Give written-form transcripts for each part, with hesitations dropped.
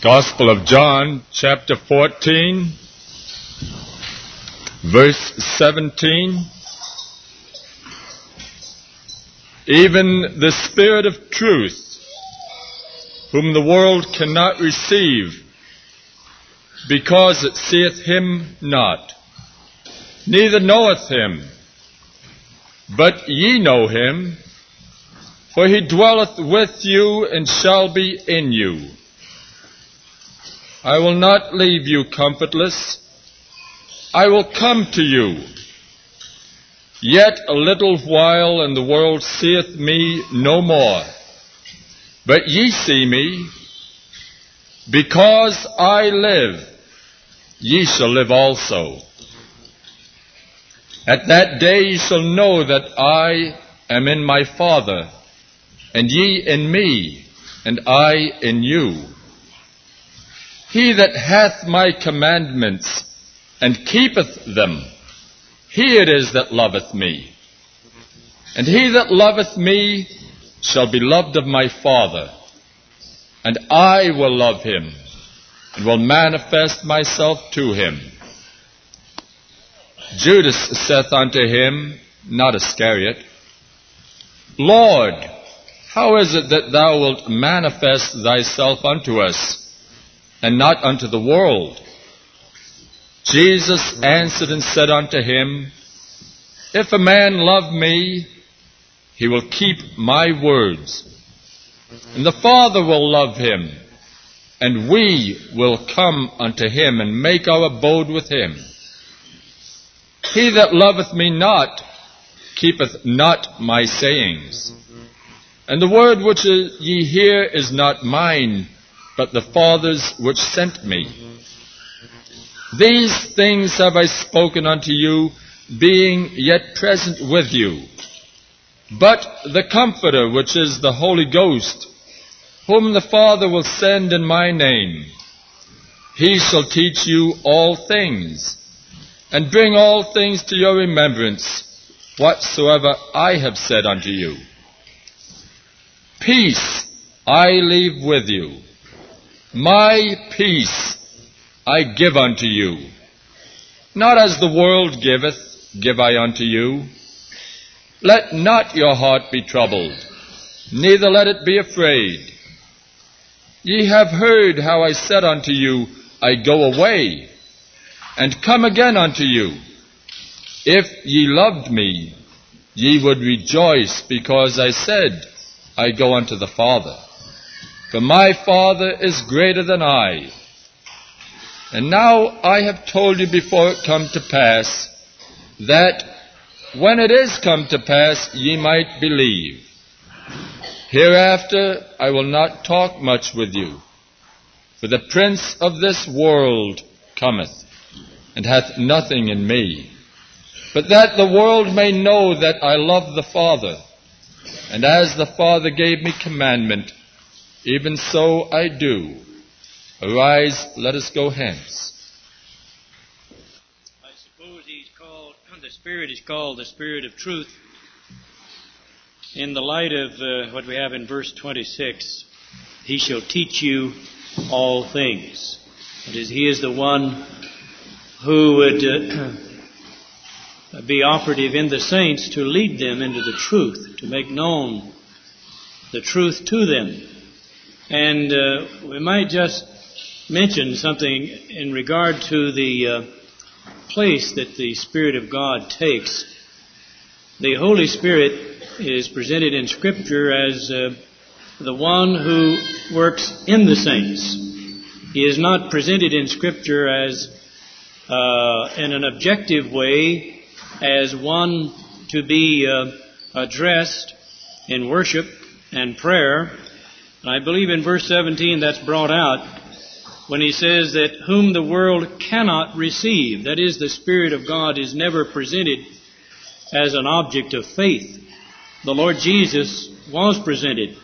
Gospel of John, chapter 14, verse 17. Even the Spirit of truth, whom the world cannot receive, because it seeth him not, neither knoweth him. But ye know him, for he dwelleth with you and shall be in you. I will not leave you comfortless. I will come to you. Yet a little while, and the world seeth me no more. But ye see me. Because I live, ye shall live also. At that day ye shall know that I am in my Father, and ye in me, and I in you. He that hath my commandments, and keepeth them, he it is that loveth me. And he that loveth me shall be loved of my Father, and I will love him, and will manifest myself to him. Judas saith unto him, not Iscariot, Lord, how is it that thou wilt manifest thyself unto us, and not unto the world? Jesus answered and said unto him, If a man love me, he will keep my words, and the Father will love him, and we will come unto him, and make our abode with him. He that loveth me not, keepeth not my sayings. And the word which ye hear is not mine, but the Father's which sent me. These things have I spoken unto you, being yet present with you. But the Comforter, which is the Holy Ghost, whom the Father will send in my name, he shall teach you all things, and bring all things to your remembrance, whatsoever I have said unto you. Peace I leave with you. My peace I give unto you. Not as the world giveth, give I unto you. Let not your heart be troubled, neither let it be afraid. Ye have heard how I said unto you, I go away, and come again unto you. If ye loved me, ye would rejoice, because I said, I go unto the Father. For my Father is greater than I. And now I have told you before it come to pass, that when it is come to pass, ye might believe. Hereafter I will not talk much with you, for the prince of this world cometh, and hath nothing in me, but that the world may know that I love the Father, and as the Father gave me commandment, even so I do. Arise, let us go hence. I suppose the Spirit is called the Spirit of truth in the light of what we have in verse 26. He shall teach you all things. That is, he is the one who would be operative in the saints to lead them into the truth, to make known the truth to them. And we might just mention something in regard to the place that the Spirit of God takes. The Holy Spirit is presented in Scripture as the one who works in the saints. He is not presented in Scripture as in an objective way, as one to be addressed in worship and prayer. And I believe in verse 17 that's brought out when he says that whom the world cannot receive. That is, the Spirit of God is never presented as an object of faith. The Lord Jesus was presented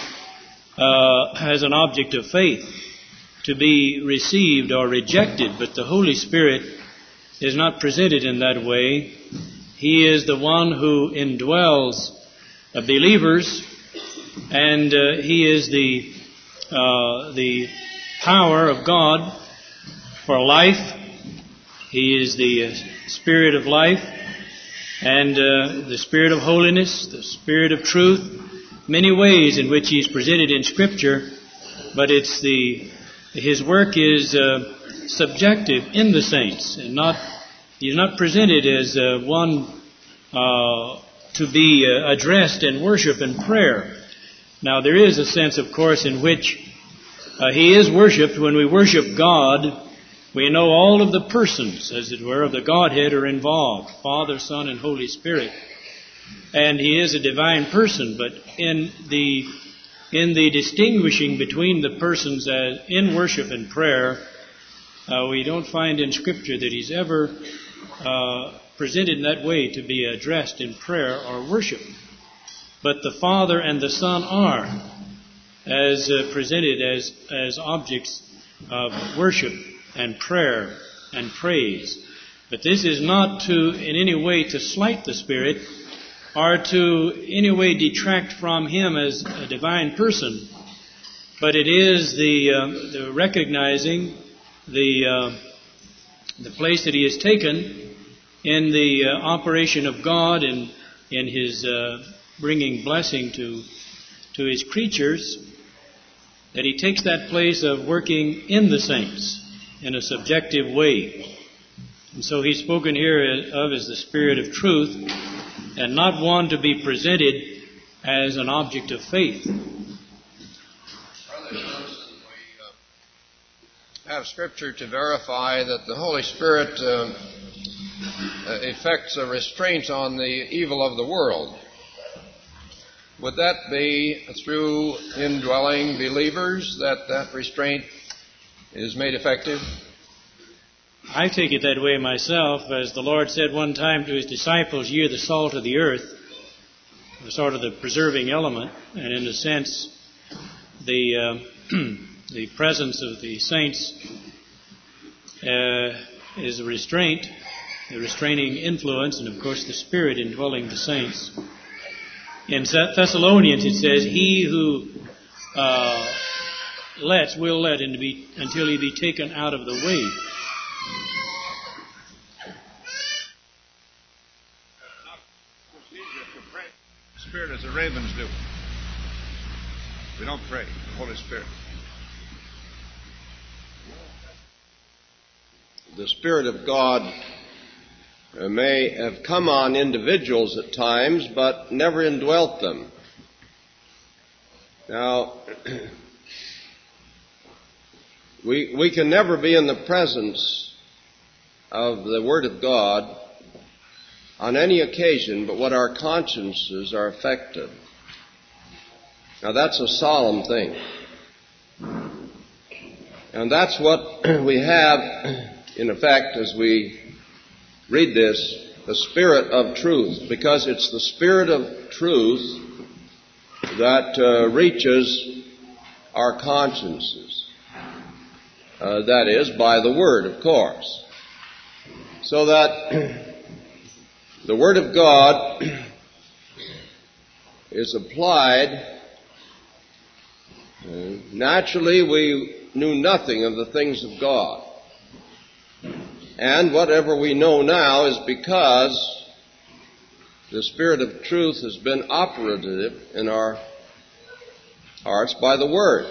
as an object of faith to be received or rejected, but the Holy Spirit is not presented in that way. He is the one who indwells believers, and he is the power of God for life. He is the Spirit of life and the Spirit of holiness, the Spirit of truth. Many ways in which He is presented in Scripture, but His work is subjective in the saints, and He's not presented as one to be addressed in worship and prayer. Now, there is a sense, of course, in which He is worshipped. When we worship God, we know all of the persons, as it were, of the Godhead are involved, Father, Son, and Holy Spirit. And He is a divine person, but in the distinguishing between the persons in worship and prayer, we don't find in Scripture that He's ever presented in that way to be addressed in prayer or worship. But the Father and the Son are, as presented as objects of worship and prayer and praise. But this is not in any way to slight the Spirit or to any way detract from Him as a divine person, but it is the recognizing the place that He has taken in the operation of God and in His bringing blessing to His creatures, that He takes that place of working in the saints in a subjective way. And so He's spoken here of as the Spirit of truth, and not one to be presented as an object of faith. Brother Johnson, we have Scripture to verify that the Holy Spirit effects a restraint on the evil of the world. Would that be through indwelling believers that restraint is made effective? I take it that way myself. As the Lord said one time to His disciples, "Ye are the salt of the earth," sort of the preserving element, and in a sense, the presence of the saints is a restraint, a restraining influence, and of course the Spirit indwelling the saints. In Thessalonians it says, "He who will let until He be taken out of the way." Spirit as the ravens do. We don't pray. The Holy Spirit. The Spirit of God may have come on individuals at times, but never indwelt them. Now, we can never be in the presence of the Word of God on any occasion but what our consciences are affected. Now that's a solemn thing. And that's what we have, in effect, as we read this, the Spirit of truth, because it's the Spirit of truth that reaches our consciences. That is, by the Word, of course. So that the Word of God is applied. Naturally, we knew nothing of the things of God. And whatever we know now is because the Spirit of truth has been operative in our hearts by the Word.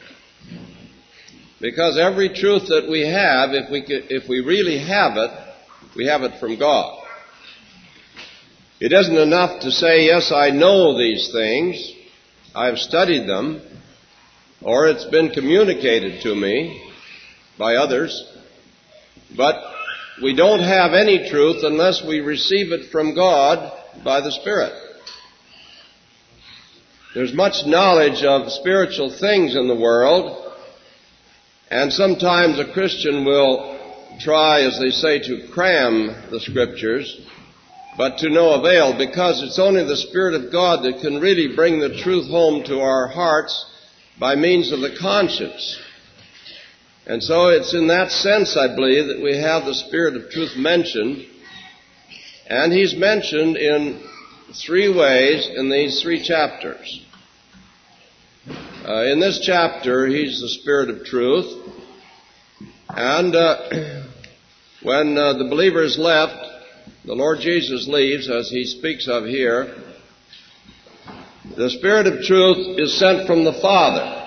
Because every truth that we have, if we really have it, we have it from God. It isn't enough to say, yes, I know these things, I've studied them, or it's been communicated to me by others, but we don't have any truth unless we receive it from God by the Spirit. There's much knowledge of spiritual things in the world, and sometimes a Christian will try, as they say, to cram the Scriptures, but to no avail, because it's only the Spirit of God that can really bring the truth home to our hearts by means of the conscience. And so it's in that sense, I believe, that we have the Spirit of truth mentioned, and He's mentioned in three ways in these three chapters. In this chapter, He's the Spirit of truth. And when the believers left, the Lord Jesus leaves, as He speaks of here. The Spirit of truth is sent from the Father.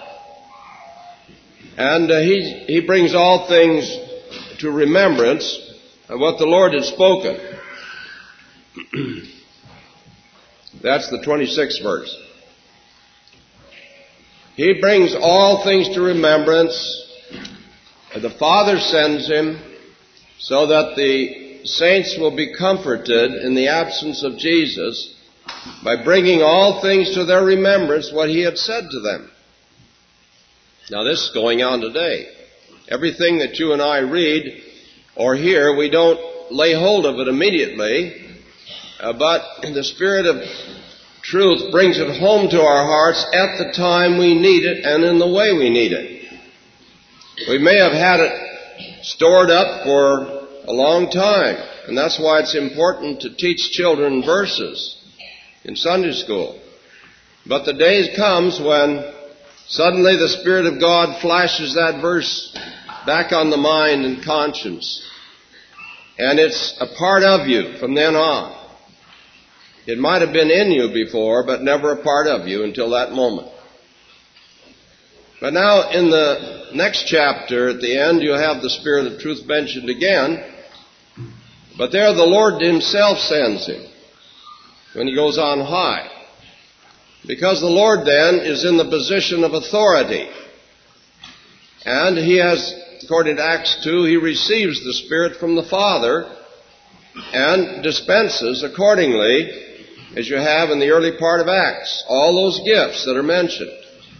And He brings all things to remembrance of what the Lord had spoken. That's the 26th verse. He brings all things to remembrance. The Father sends Him so that the saints will be comforted in the absence of Jesus by bringing all things to their remembrance what He had said to them. Now this is going on today. Everything that you and I read or hear, we don't lay hold of it immediately, but the Spirit of truth brings it home to our hearts at the time we need it and in the way we need it. We may have had it stored up for a long time, and that's why it's important to teach children verses in Sunday school. But the day comes when suddenly the Spirit of God flashes that verse back on the mind and conscience, and it's a part of you from then on. It might have been in you before, but never a part of you until that moment. But now in the next chapter, at the end, you have the Spirit of truth mentioned again. But there the Lord Himself sends Him when He goes on high. Because the Lord then is in the position of authority. And He has, according to Acts 2, He receives the Spirit from the Father and dispenses accordingly, as you have in the early part of Acts, all those gifts that are mentioned.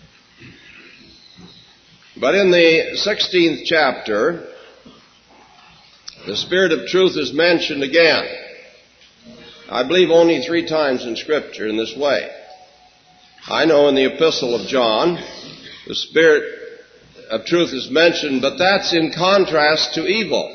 But in the 16th chapter, the Spirit of truth is mentioned again. I believe only 3 times in Scripture in this way. I know in the Epistle of John, the Spirit of truth is mentioned, but that's in contrast to evil.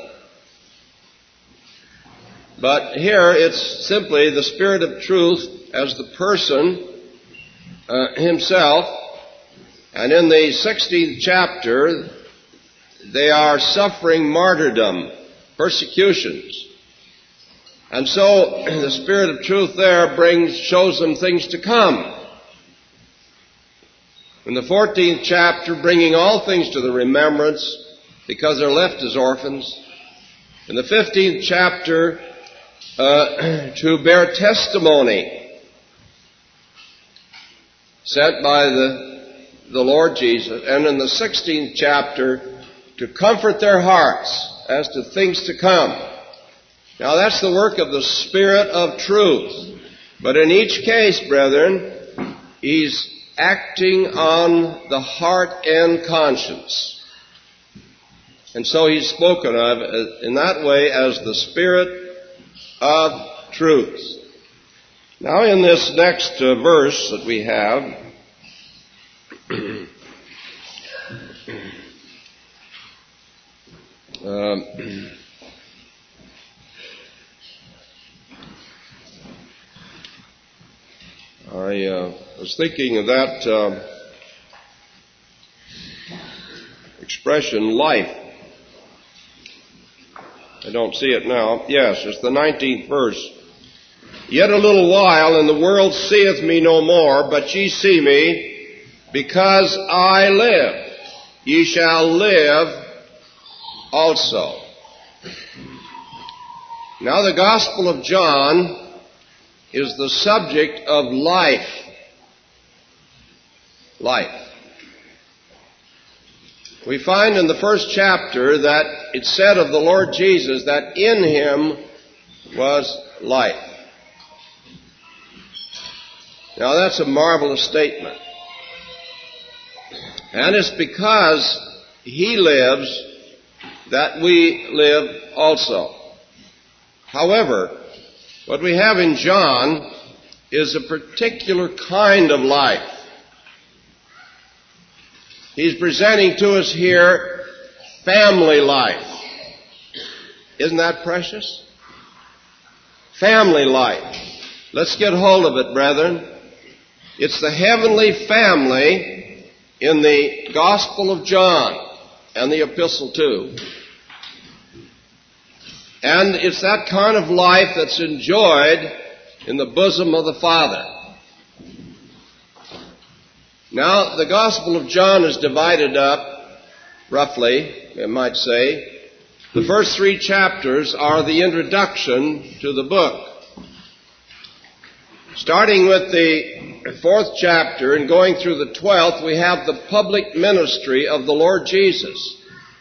But here it's simply the Spirit of truth as the person Himself. And in the 16th chapter, they are suffering martyrdom, persecutions. And so the Spirit of truth there shows them things to come. In the 14th chapter, bringing all things to the remembrance because they're left as orphans. In the 15th chapter, to bear testimony sent by the Lord Jesus. And in the 16th chapter, to comfort their hearts as to things to come. Now that's the work of the Spirit of truth. But in each case, brethren, He's acting on the heart and conscience. And so He's spoken of in that way as the Spirit of truth. Now in this next verse that we have, I was thinking of that expression, life. I don't see it now. Yes, it's the 19th verse. Yet a little while, and the world seeth me no more, but ye see me, because I live. Ye shall live also. Now the Gospel of John is the subject of life. Life. We find in the first chapter that it said of the Lord Jesus that in Him was life. Now that's a marvelous statement. And it's because He lives that we live also. However, what we have in John is a particular kind of life. He's presenting to us here family life. Isn't that precious? Family life. Let's get hold of it, brethren. It's the heavenly family in the Gospel of John and the Epistle too. And it's that kind of life that's enjoyed in the bosom of the Father. Now, the Gospel of John is divided up, roughly, you might say. The first 3 chapters are the introduction to the book. Starting with the 4th chapter and going through the 12th, we have the public ministry of the Lord Jesus.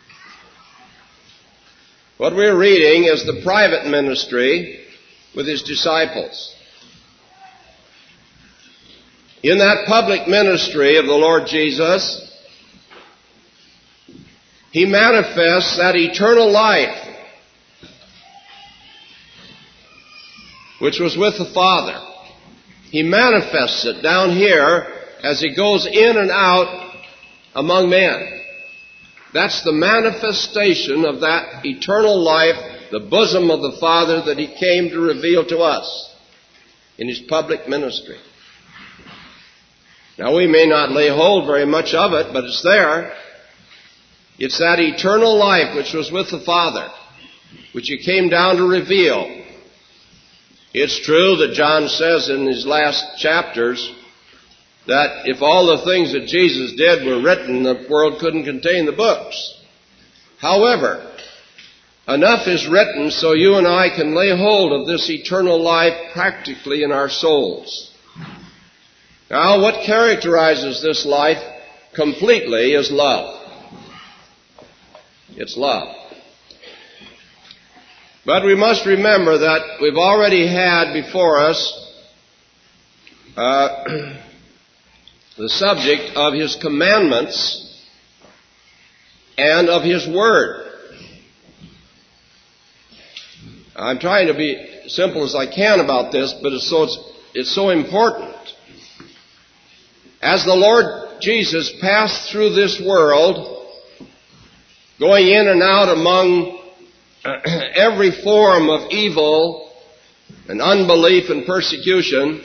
What we're reading is the private ministry with his disciples. In that public ministry of the Lord Jesus, he manifests that eternal life which was with the Father. He manifests it down here as he goes in and out among men. That's the manifestation of that eternal life, the bosom of the Father that he came to reveal to us in his public ministry. Now, we may not lay hold very much of it, but it's there. It's that eternal life which was with the Father, which he came down to reveal. It's true that John says in his last chapters that if all the things that Jesus did were written, the world couldn't contain the books. However, enough is written so you and I can lay hold of this eternal life practically in our souls. Now, what characterizes this life completely is love. It's love. But we must remember that we've already had before us the subject of his commandments and of his word. I'm trying to be simple as I can about this, but it's so important. As the Lord Jesus passed through this world, going in and out among every form of evil and unbelief and persecution,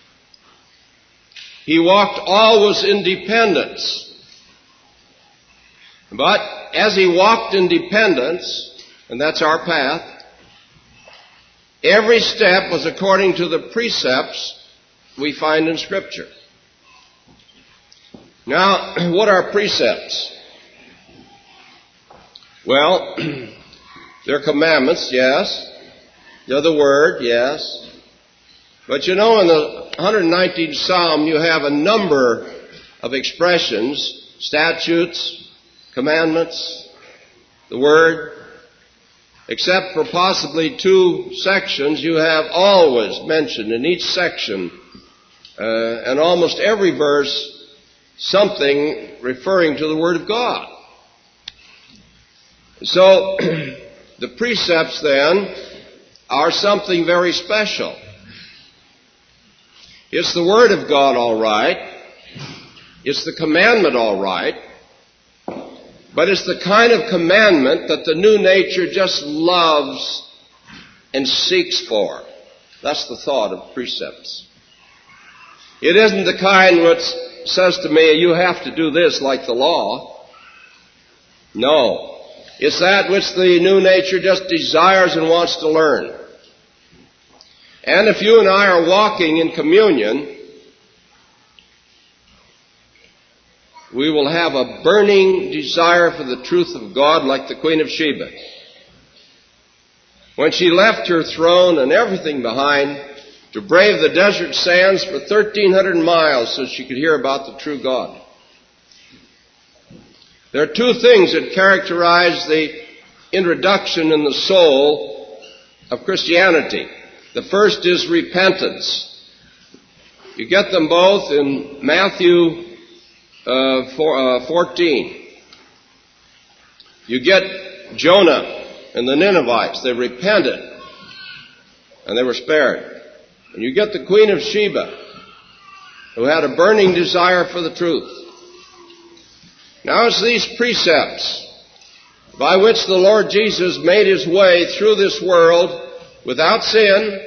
he walked always in dependence. But as he walked in dependence, and that's our path, every step was according to the precepts we find in Scripture. Now, what are precepts? Well, they're commandments, yes. They're the Word, yes. But you know, in the 119th Psalm, you have a number of expressions, statutes, commandments, the Word. Except for possibly 2 sections, you have always mentioned in each section, and almost every verse, something referring to the Word of God. So, the precepts then are something very special. It's the Word of God, all right. It's the commandment, all right. But it's the kind of commandment that the new nature just loves and seeks for. That's the thought of precepts. It isn't the kind which says to me, you have to do this like the law. No. It's that which the new nature just desires and wants to learn. And if you and I are walking in communion, we will have a burning desire for the truth of God like the Queen of Sheba. When she left her throne and everything behind to brave the desert sands for 1,300 miles so she could hear about the true God. There are 2 things that characterize the introduction in the soul of Christianity. The first is repentance. You get them both in Matthew 14. You get Jonah and the Ninevites. They repented and they were spared. And you get the Queen of Sheba, who had a burning desire for the truth. Now it's these precepts by which the Lord Jesus made his way through this world without sin,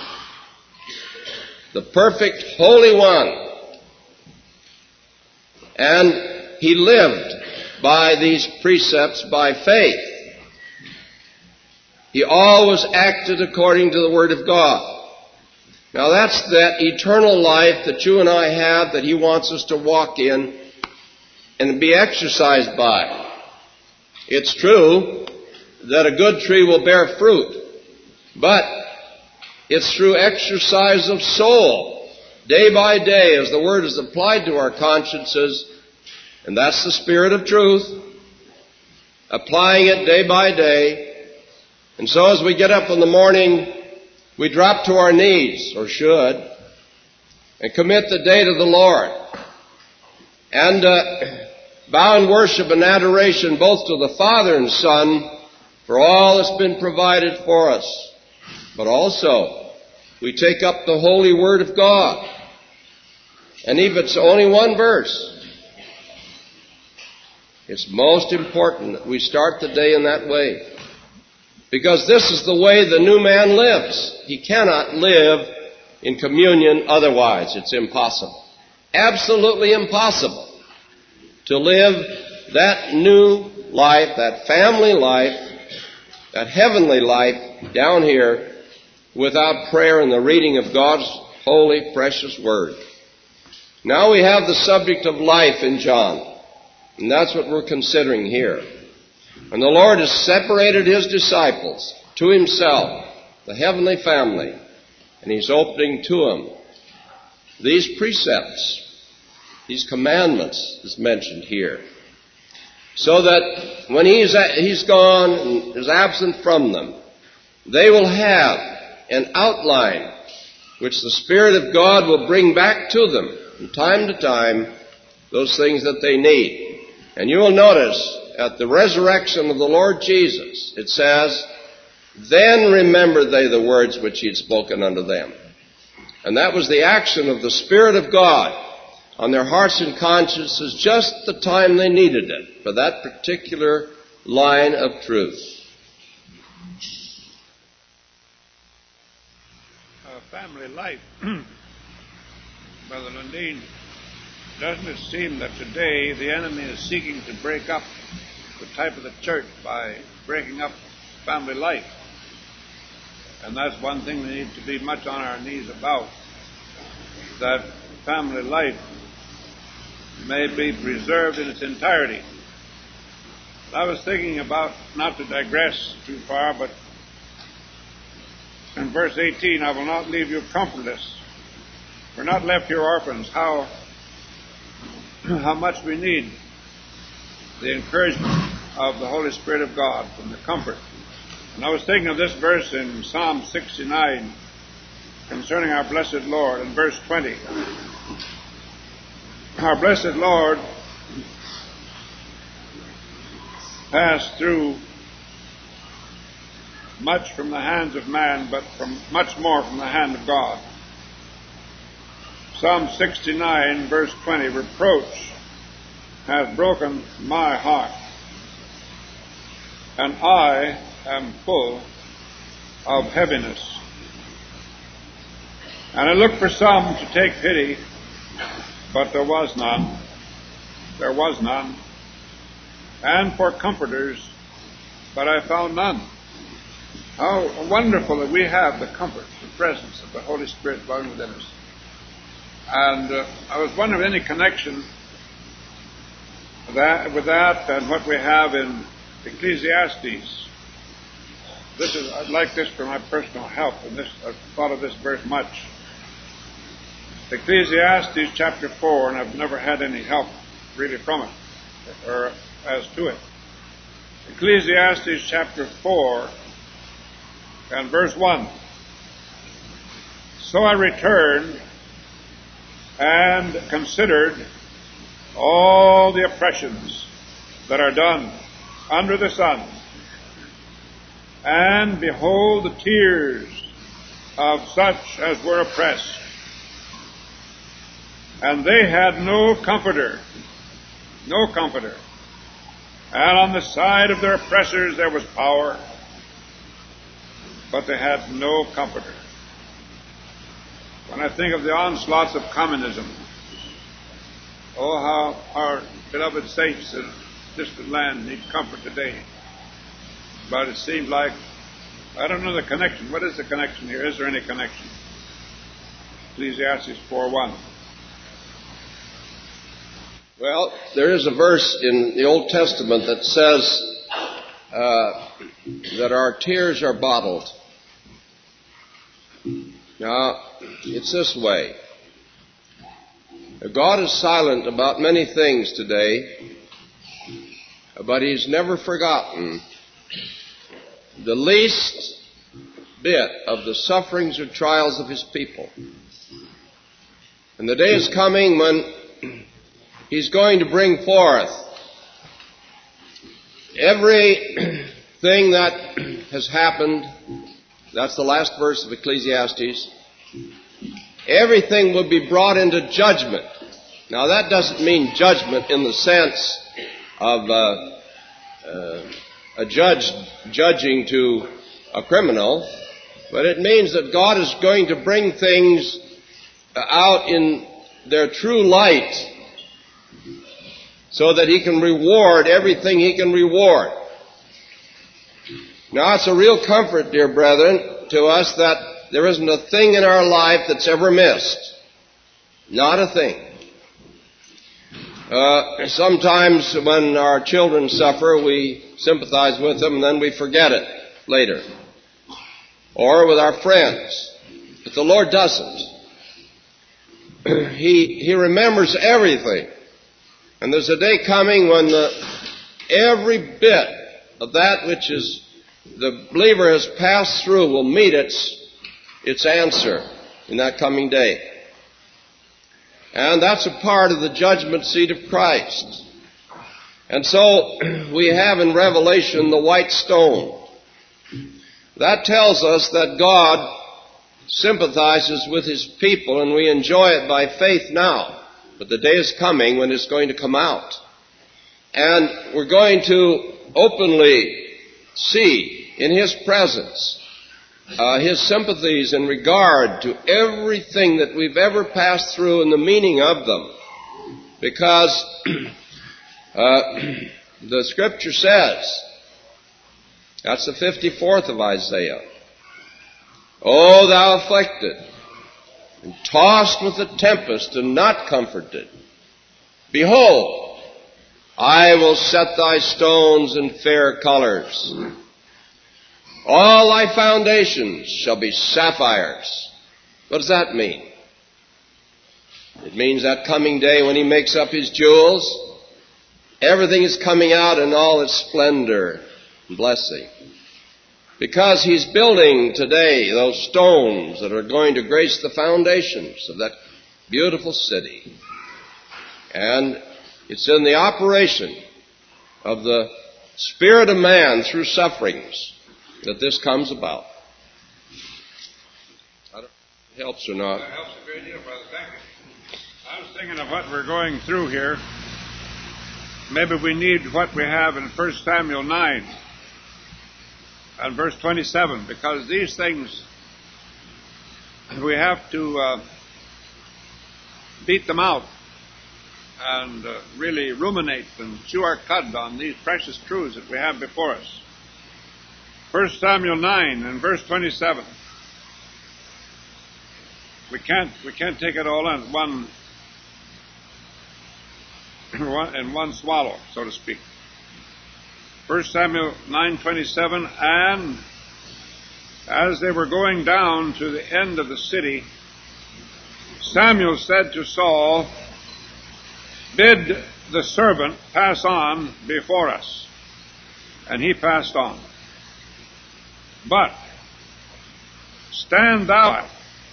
the perfect Holy One. And he lived by these precepts by faith. He always acted according to the Word of God. Now that's that eternal life that you and I have that he wants us to walk in and be exercised by. It's true that a good tree will bear fruit, but it's through exercise of soul, day by day, as the Word is applied to our consciences, and that's the Spirit of truth, applying it day by day. And so as we get up in the morning, we drop to our knees, or should, and commit the day to the Lord, and bow in worship and adoration both to the Father and Son for all that's been provided for us. But also, we take up the holy Word of God. And if it's only one verse, it's most important that we start the day in that way. Because this is the way the new man lives. He cannot live in communion otherwise. It's impossible. Absolutely impossible to live that new life, that family life, that heavenly life down here without prayer and the reading of God's holy, precious Word. Now we have the subject of life in John, and that's what we're considering here. And the Lord has separated His disciples to Himself, the heavenly family, and He's opening to them these precepts, these commandments as mentioned here, so that when He's gone and is absent from them, they will have an outline which the Spirit of God will bring back to them from time to time, those things that they need. And you will notice at the resurrection of the Lord Jesus, it says, "Then remembered they the words which He had spoken unto them." And that was the action of the Spirit of God on their hearts and consciences just the time they needed it for that particular line of truth. Family life, Brother Lundeen, doesn't it seem that today the enemy is seeking to break up the type of the church by breaking up family life? And that's one thing we need to be much on our knees about, that family life may be preserved in its entirety. I was thinking about, not to digress too far, but in verse 18, "I will not leave you comfortless. We're not left here orphans." How much we need the encouragement of the Holy Spirit of God from the comfort. And I was thinking of this verse in Psalm 69 concerning our blessed Lord in verse 20. Our blessed Lord passed through much from the hands of man, but from much more from the hand of God. Psalm 69, verse 20, "Reproach hath broken my heart, and I am full of heaviness." And I looked for some to take pity, but there was none. There was none. And for comforters, but I found none. How wonderful that we have the comfort, the presence of the Holy Spirit dwelling within us. And I was wondering if any connection with that and what we have in Ecclesiastes. I'd like this for my personal help, and I've thought of this verse much. Ecclesiastes chapter 4, and I've never had any help really from it, or as to it. Ecclesiastes chapter 4 and verse 1. "So I returned and considered all the oppressions that are done under the sun, and behold the tears of such as were oppressed. And they had no comforter, no comforter. And on the side of their oppressors there was power, but they had no comforter." When I think of the onslaughts of communism Oh, how our beloved saints in distant land need comfort today. But it seems like, I don't know the connection. What is the connection here? Is there any connection? Ecclesiastes 4:1. Well, there is a verse in the Old Testament that says that our tears are bottled. Now, it's this way. God is silent about many things today, but He's never forgotten the least bit of the sufferings or trials of His people. And the day is coming when He's going to bring forth everything that has happened. That's the last verse of Ecclesiastes. Everything will be brought into judgment. Now that doesn't mean judgment in the sense of a judge judging to a criminal, but it means that God is going to bring things out in their true light so that He can reward everything He can reward. Now it's a real comfort, dear brethren, to us that there isn't a thing in our life that's ever missed. Not a thing. Sometimes when our children suffer, we sympathize with them and then we forget it later. Or with our friends. But the Lord doesn't. He remembers everything. And there's a day coming when every bit of that which is the believer has passed through will meet its answer in that coming day. And that's a part of the judgment seat of Christ. And so we have in Revelation the white stone. That tells us that God sympathizes with His people and we enjoy it by faith now. But the day is coming when it's going to come out. And we're going to openly see in His presence His sympathies in regard to everything that we've ever passed through and the meaning of them. Because the Scripture says, that's the 54th of Isaiah, O thou afflicted, and tossed with the tempest and not comforted, behold, I will set thy stones in fair colors. All thy foundations shall be sapphires. What does that mean? It means that coming day when He makes up His jewels, everything is coming out in all its splendor and blessing. Because He's building today those stones that are going to grace the foundations of that beautiful city. And it's in the operation of the Spirit of man through sufferings that this comes about. I don't know if it helps or not. That helps a great deal, Brother. Thank you. I was thinking of what we're going through here. Maybe we need what we have in 1 Samuel 9 and verse 27, because these things, we have to beat them out and really ruminate and chew our cud on these precious truths that we have before us. 1 Samuel 9 and verse 27. We can't take it all in one swallow, so to speak. 1 Samuel 9:27, and as they were going down to the end of the city, Samuel said to Saul, bid the servant pass on before us. And he passed on. But stand thou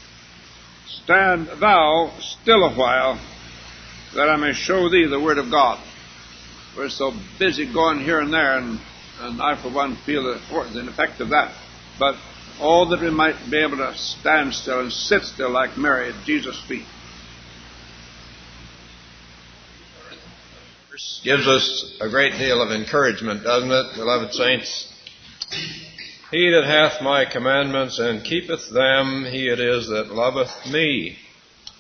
still a while, that I may show thee the word of God. We're so busy going here and there, and I, for one, feel the effect of that. But oh, that we might be able to stand still and sit still like Mary at Jesus' feet. Gives us a great deal of encouragement, doesn't it, beloved saints? He that hath my commandments and keepeth them, he it is that loveth me.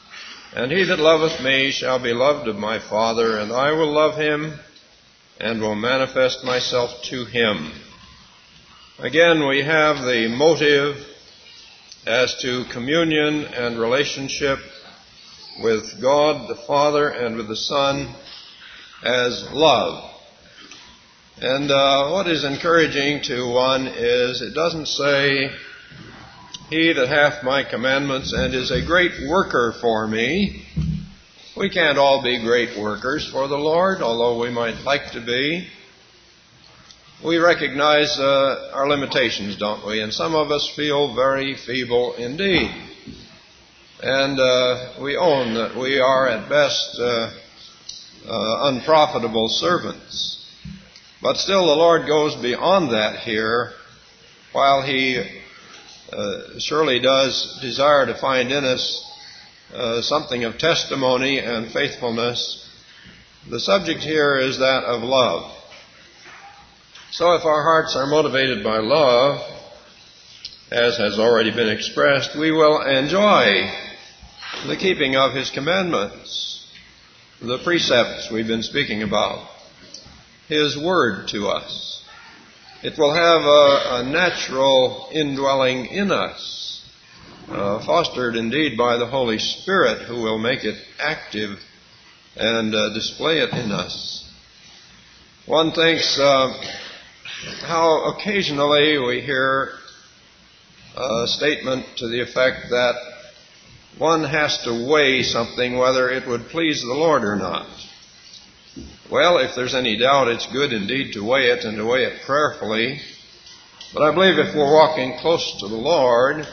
And he that loveth me shall be loved of my Father, and I will love him, and will manifest myself to him. Again, we have the motive as to communion and relationship with God the Father and with the Son as love. And what is encouraging to one is it doesn't say, he that hath my commandments and is a great worker for me. We can't all be great workers for the Lord, although we might like to be. We recognize our limitations, don't we? And some of us feel very feeble indeed. And we own that we are at best unprofitable servants. But still the Lord goes beyond that here. While He surely does desire to find in us something of testimony and faithfulness, the subject here is that of love. So if our hearts are motivated by love, as has already been expressed, we will enjoy the keeping of His commandments, the precepts we've been speaking about, His word to us. It will have a natural indwelling in us, fostered indeed by the Holy Spirit, who will make it active and display it in us. One thinks how occasionally we hear a statement to the effect that one has to weigh something whether it would please the Lord or not. Well, if there's any doubt, it's good indeed to weigh it and to weigh it prayerfully. But I believe if we're walking close to the Lord,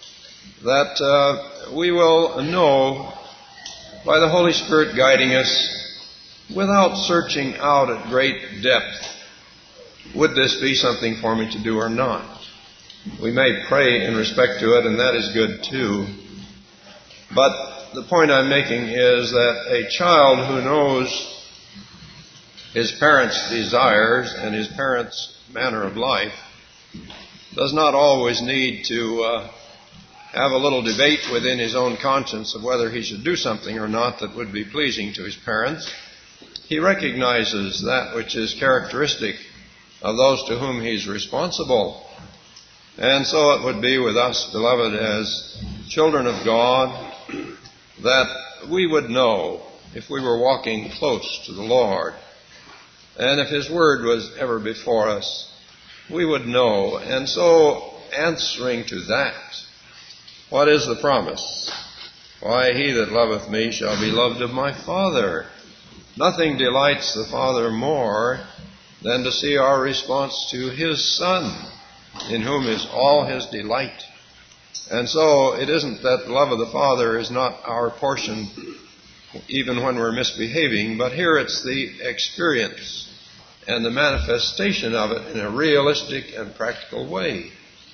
that we will know by the Holy Spirit guiding us without searching out at great depth, would this be something for me to do or not? We may pray in respect to it, and that is good too. But the point I'm making is that a child who knows his parents' desires and his parents' manner of life does not always need to have a little debate within his own conscience of whether he should do something or not that would be pleasing to his parents. He recognizes that which is characteristic of those to whom he's responsible. And so it would be with us, beloved, as children of God, that we would know if we were walking close to the Lord. And if His Word was ever before us, we would know. And so, answering to that, what is the promise? Why, he that loveth me shall be loved of my Father. Nothing delights the Father more than to see our response to His Son, in whom is all His delight. And so it isn't that the love of the Father is not our portion even when we're misbehaving, but here it's the experience and the manifestation of it in a realistic and practical way.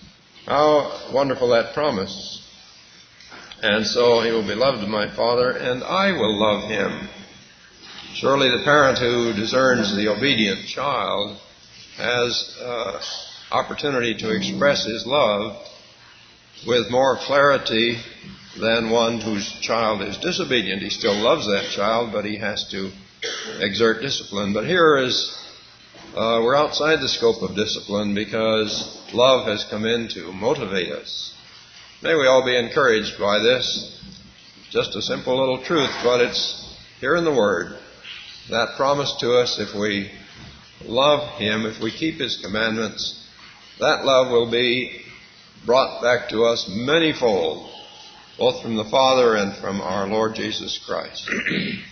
How wonderful that promise. And so he will be loved of my Father, and I will love him. Surely the parent who discerns the obedient child has opportunity to express his love with more clarity than one whose child is disobedient. He still loves that child, but he has to exert discipline. But here is, we're outside the scope of discipline because love has come in to motivate us. May we all be encouraged by this. Just a simple little truth, but it's here in the Word. That promise to us, if we love Him, if we keep His commandments, that love will be brought back to us manyfold, both from the Father and from our Lord Jesus Christ. Could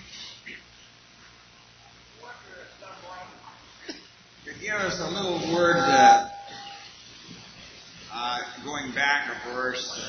give us a little word going back a verse.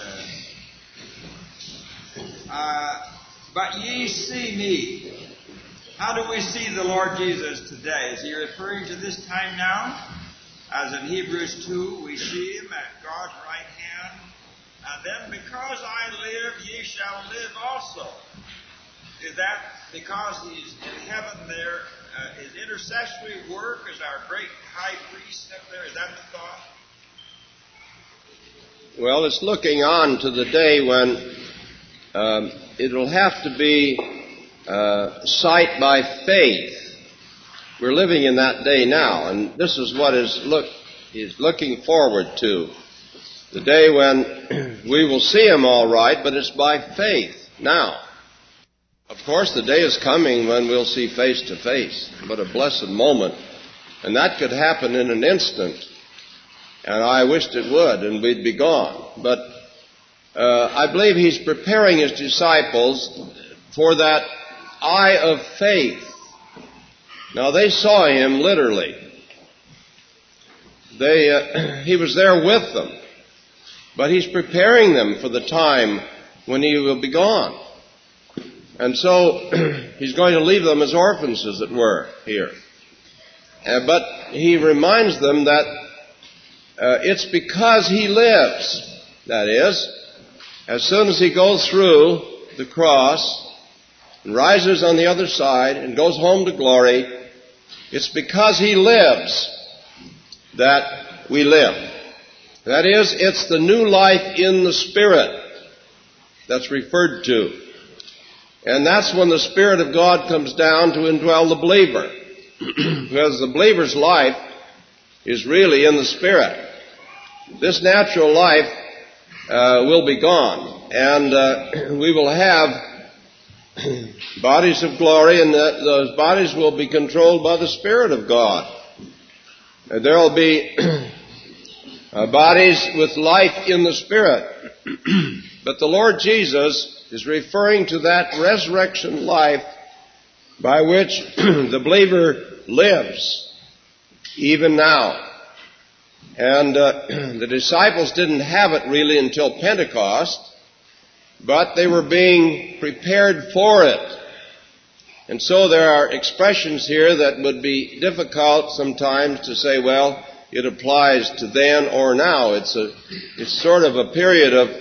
But ye see me. How do we see the Lord Jesus today? Is he referring to this time now? As in Hebrews 2, we see him at God's right hand. And then, because I live, ye shall live also. Is that because he's in heaven there? His intercessory work as our great high priest up there? Is that the thought? Well, it's looking on to the day when it'll have to be sight by faith. We're living in that day now, and this is what he's looking forward to. The day when we will see him all right, but it's by faith now. Of course, the day is coming when we'll see face to face. What a blessed moment. And that could happen in an instant. And I wished it would, and we'd be gone. But I believe he's preparing his disciples for that eye of faith. Now, they saw him literally. He was there with them. But he's preparing them for the time when he will be gone. And so he's going to leave them as orphans, as it were, here. But he reminds them that it's because he lives. That is, as soon as he goes through the cross and rises on the other side and goes home to glory, it's because he lives that we live. That is, it's the new life in the Spirit that's referred to. And that's when the Spirit of God comes down to indwell the believer. Because the believer's life is really in the Spirit. This natural life will be gone. And we will have bodies of glory, and those bodies will be controlled by the Spirit of God. There will be bodies with life in the Spirit. But the Lord Jesus is referring to that resurrection life by which the believer lives, even now. And the disciples didn't have it really until Pentecost, but they were being prepared for it. And so there are expressions here that would be difficult sometimes to say, well, it applies to then or now. It's sort of a period of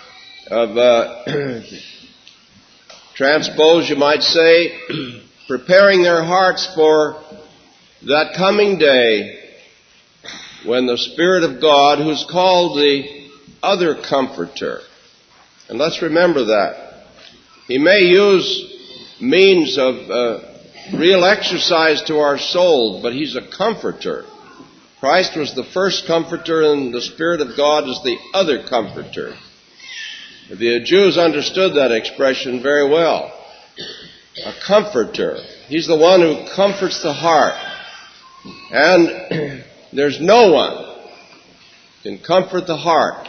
transpose, you might say, preparing their hearts for that coming day when the Spirit of God, who's called the other Comforter, and let's remember that. He may use means of real exercise to our souls, but He's a Comforter. Christ was the first Comforter, and the Spirit of God is the other Comforter. The Jews understood that expression very well. A comforter. He's the one who comforts the heart. And there's no one can comfort the heart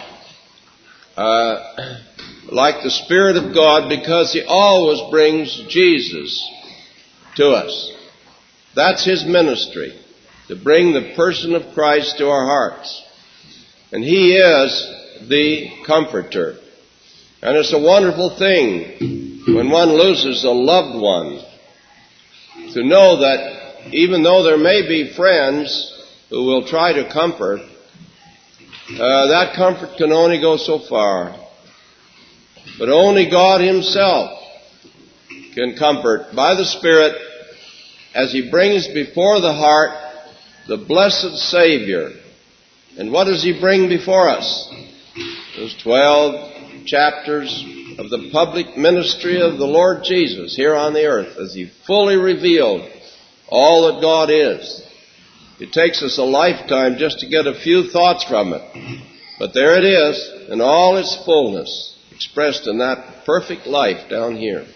like the Spirit of God, because He always brings Jesus to us. That's His ministry, to bring the person of Christ to our hearts. And He is the Comforter. And it's a wonderful thing when one loses a loved one to know that even though there may be friends who will try to comfort, that comfort can only go so far. But only God Himself can comfort by the Spirit as He brings before the heart the blessed Savior. And what does He bring before us? Those 12 chapters of the public ministry of the Lord Jesus here on the earth, as He fully revealed all that God is. It takes us a lifetime just to get a few thoughts from it. But there it is, in all its fullness, expressed in that perfect life down here.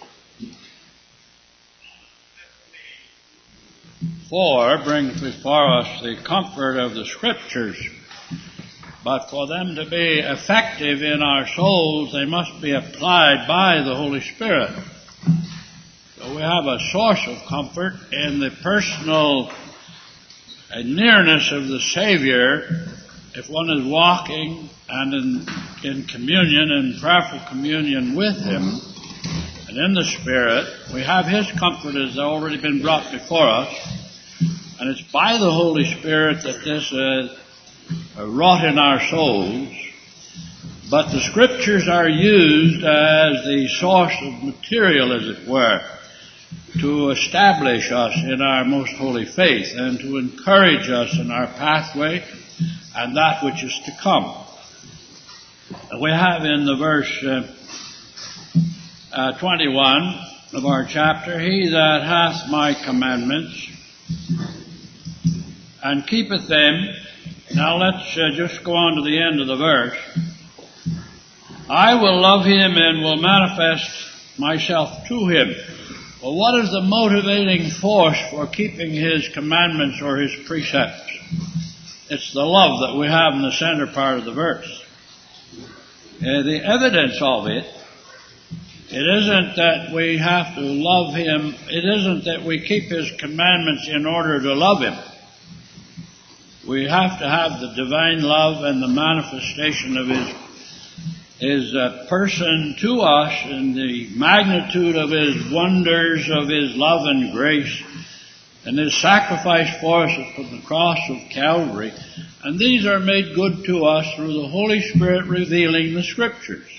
4 brings before us the comfort of the Scriptures. But for them to be effective in our souls, they must be applied by the Holy Spirit. So we have a source of comfort in the personal nearness of the Savior. If one is walking and in communion, in prayerful communion with Him, and in the Spirit, we have His comfort has already been brought before us. And it's by the Holy Spirit that this wrought in our souls. But the Scriptures are used as the source of material, as it were, to establish us in our most holy faith and to encourage us in our pathway and that which is to come. We have in the verse 21 of our chapter, he that hath my commandments and keepeth them. Now let's just go on to the end of the verse. I will love him and will manifest myself to him. Well, what is the motivating force for keeping his commandments or his precepts? It's the love that we have in the center part of the verse. The evidence of it isn't that we have to love him. It isn't that we keep his commandments in order to love him. We have to have the divine love and the manifestation of his person to us and the magnitude of his wonders, of his love and grace, and his sacrifice for us from the cross of Calvary. And these are made good to us through the Holy Spirit revealing the Scriptures.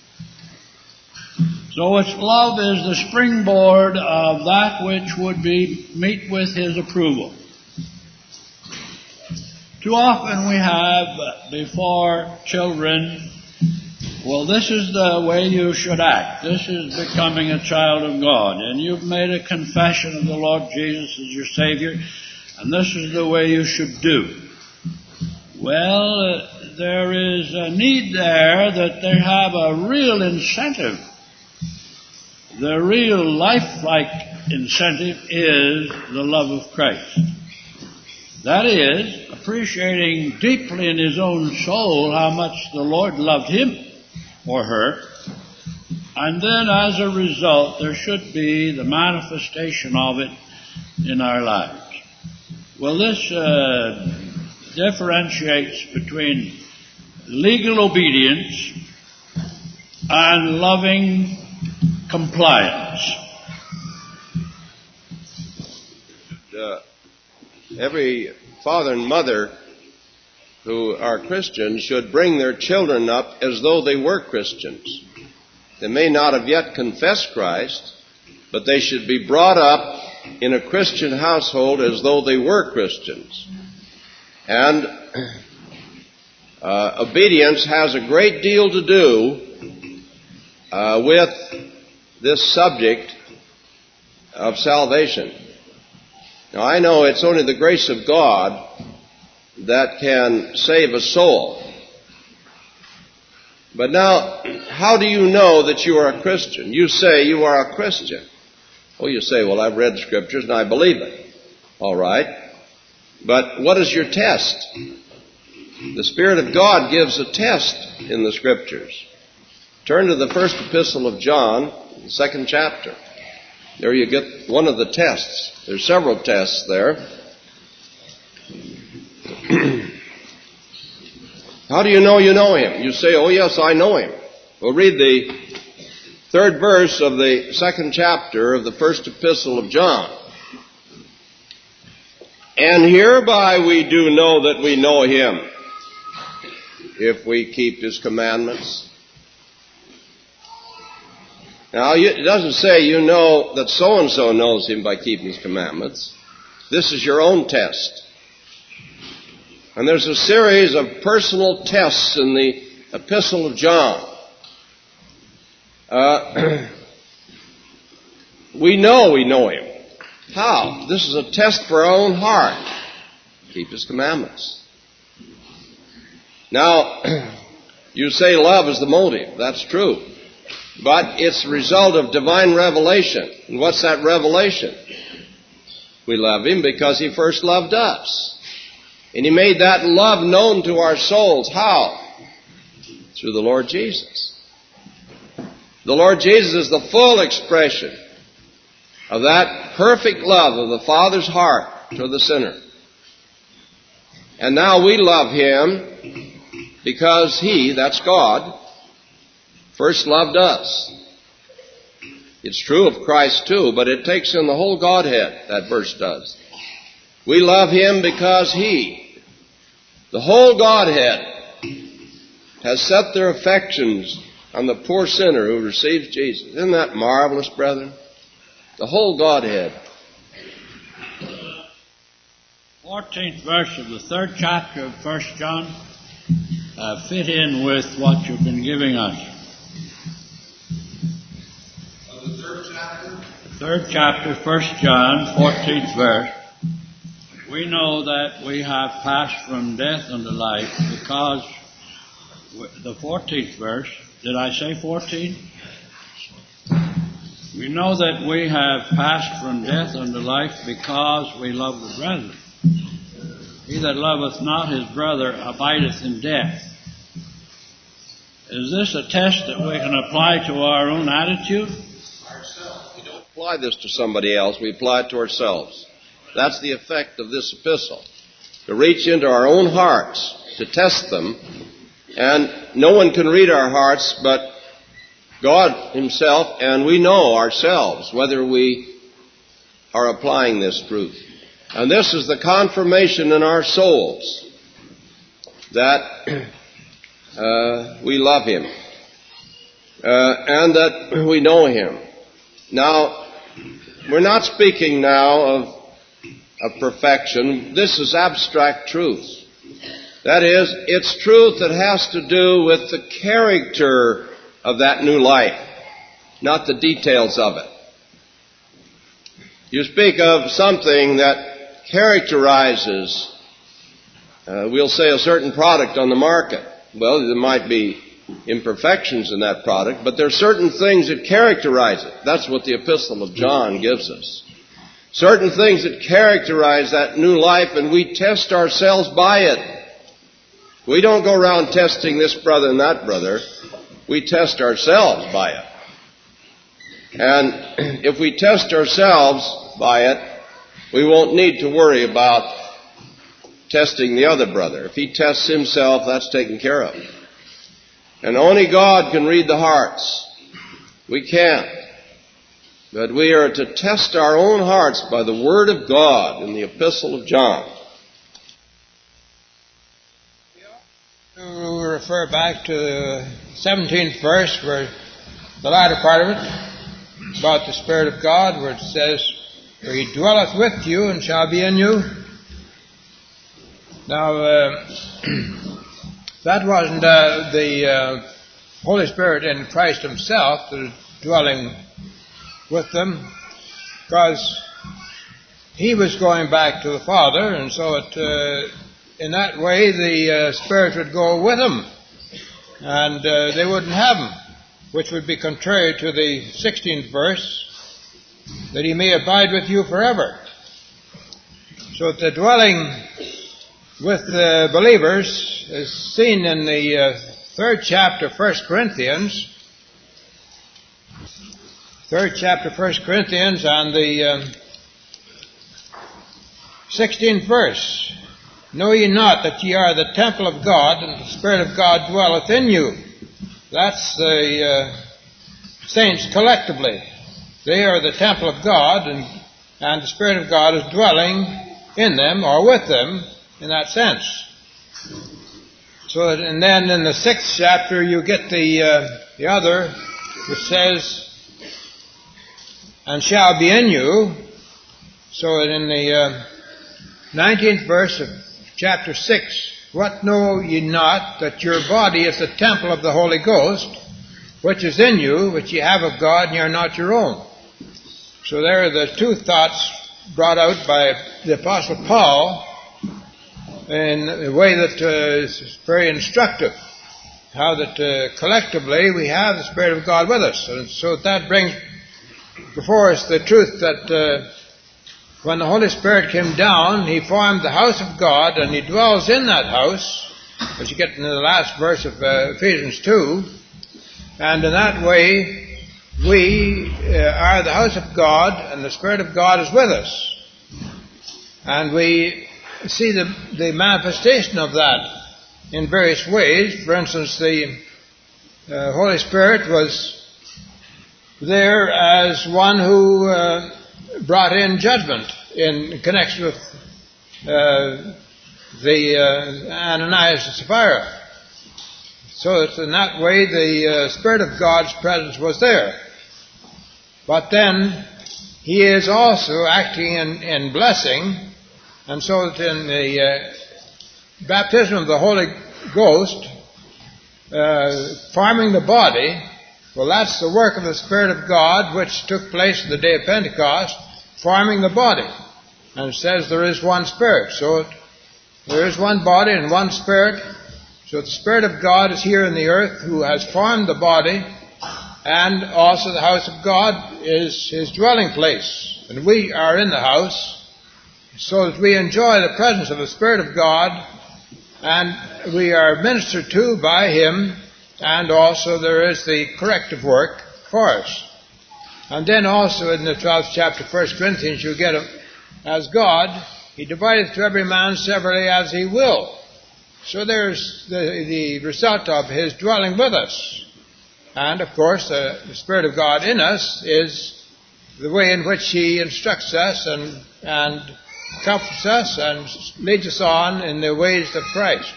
So its love is the springboard of that which would meet with his approval. Too often we have before children, well, this is the way you should act. This is becoming a child of God. And you've made a confession of the Lord Jesus as your Savior, and this is the way you should do. Well, there is a need there that they have a real incentive. The real lifelike incentive is the love of Christ. That is, appreciating deeply in his own soul how much the Lord loved him or her. And then as a result, there should be the manifestation of it in our lives. Well, this differentiates between legal obedience and loving compliance. Every father and mother who are Christians should bring their children up as though they were Christians. They may not have yet confessed Christ, but they should be brought up in a Christian household as though they were Christians. And obedience has a great deal to do with this subject of salvation. Now, I know it's only the grace of God that can save a soul. But now, how do you know that you are a Christian? You say you are a Christian. Oh, you say, well, I've read the Scriptures and I believe it. All right. But what is your test? The Spirit of God gives a test in the Scriptures. Turn to the first epistle of John, the 2nd chapter. There you get one of the tests. There's several tests there. How do you know him? You say, oh yes, I know him. Well, read the 3rd verse of the 2nd chapter of the first epistle of John. And hereby we do know that we know him, if we keep his commandments. Now, it doesn't say you know that so-and-so knows him by keeping his commandments. This is your own test. And there's a series of personal tests in the Epistle of John. We know him. How? This is a test for our own heart. Keep his commandments. Now, you say love is the motive. That's true. But it's the result of divine revelation. And what's that revelation? We love him because he first loved us. And he made that love known to our souls. How? Through the Lord Jesus. The Lord Jesus is the full expression of that perfect love of the Father's heart to the sinner. And now we love him because he, that's God, first loved us. It's true of Christ too, but it takes in the whole Godhead, that verse does. We love him because he, the whole Godhead, has set their affections on the poor sinner who receives Jesus. Isn't that marvelous, brethren? The whole Godhead. 14th verse of the 3rd chapter of 1 John fit in with what you've been giving us. 3rd chapter, 1 John, 14th verse. We know that we have passed from death unto life because the 14th verse, did I say 14? We know that we have passed from death unto life because we love the brethren. He that loveth not his brother abideth in death. Is this a test that we can apply to our own attitude? We don't apply this to somebody else, we apply it to ourselves. That's the effect of this epistle. To reach into our own hearts, to test them, and no one can read our hearts but God Himself, and we know ourselves whether we are applying this truth. And this is the confirmation in our souls that we love Him and that we know Him. Now, we're not speaking now of perfection. This is abstract truth. That is, it's truth that has to do with the character of that new life, not the details of it. You speak of something that characterizes, we'll say, a certain product on the market. Well, there might be imperfections in that product, but there are certain things that characterize it. That's what the Epistle of John gives us. Certain things that characterize that new life, and we test ourselves by it. We don't go around testing this brother and that brother. We test ourselves by it. And if we test ourselves by it, we won't need to worry about testing the other brother. If he tests himself, that's taken care of. And only God can read the hearts. We can't. But we are to test our own hearts by the Word of God in the Epistle of John. We refer back to the 17th verse, where the latter part of it, about the Spirit of God, where it says, "For He dwelleth with you and shall be in you." Now, that wasn't the Holy Spirit in Christ Himself that is dwelling with them, because He was going back to the Father, and so in that way the Spirit would go with Him, and they wouldn't have Him, which would be contrary to the 16th verse, that He may abide with you forever. So the dwelling with the believers is seen in the 3rd chapter, 1 Corinthians, 3rd chapter, 1 Corinthians, and the 16th verse. "Know ye not that ye are the temple of God, and the Spirit of God dwelleth in you?" That's the saints collectively. They are the temple of God, and the Spirit of God is dwelling in them, or with them, in that sense. So, and then in the 6th chapter you get the other, which says, "and shall be in you." So in the 19th verse of chapter 6, "What know ye not, that your body is the temple of the Holy Ghost, which is in you, which ye have of God, and ye are not your own?" So there are the two thoughts brought out by the Apostle Paul in a way that is very instructive. How that collectively we have the Spirit of God with us. And so that brings before us the truth that when the Holy Spirit came down, He formed the house of God, and He dwells in that house, as you get in the last verse of Ephesians 2. And in that way, we are the house of God, and the Spirit of God is with us. And we see the manifestation of that in various ways. For instance, the Holy Spirit was there as one who brought in judgment in connection with the Ananias and Sapphira. So that in that way the Spirit of God's presence was there. But then He is also acting in blessing, and so that in the baptism of the Holy Ghost, forming the body, Well, that's the work of the Spirit of God which took place on the day of Pentecost, forming the body. And it says there is one Spirit. So there is one body and one Spirit. So the Spirit of God is here in the earth who has formed the body, and also the house of God is His dwelling place. And we are in the house, so that we enjoy the presence of the Spirit of God, and we are ministered to by Him, and also there is the corrective work for us. And then also in the 12th chapter of 1 Corinthians you get as God, He divideth to every man severally as He will. So there's the result of His dwelling with us. And of course the Spirit of God in us is the way in which He instructs us and comforts us and leads us on in the ways of Christ.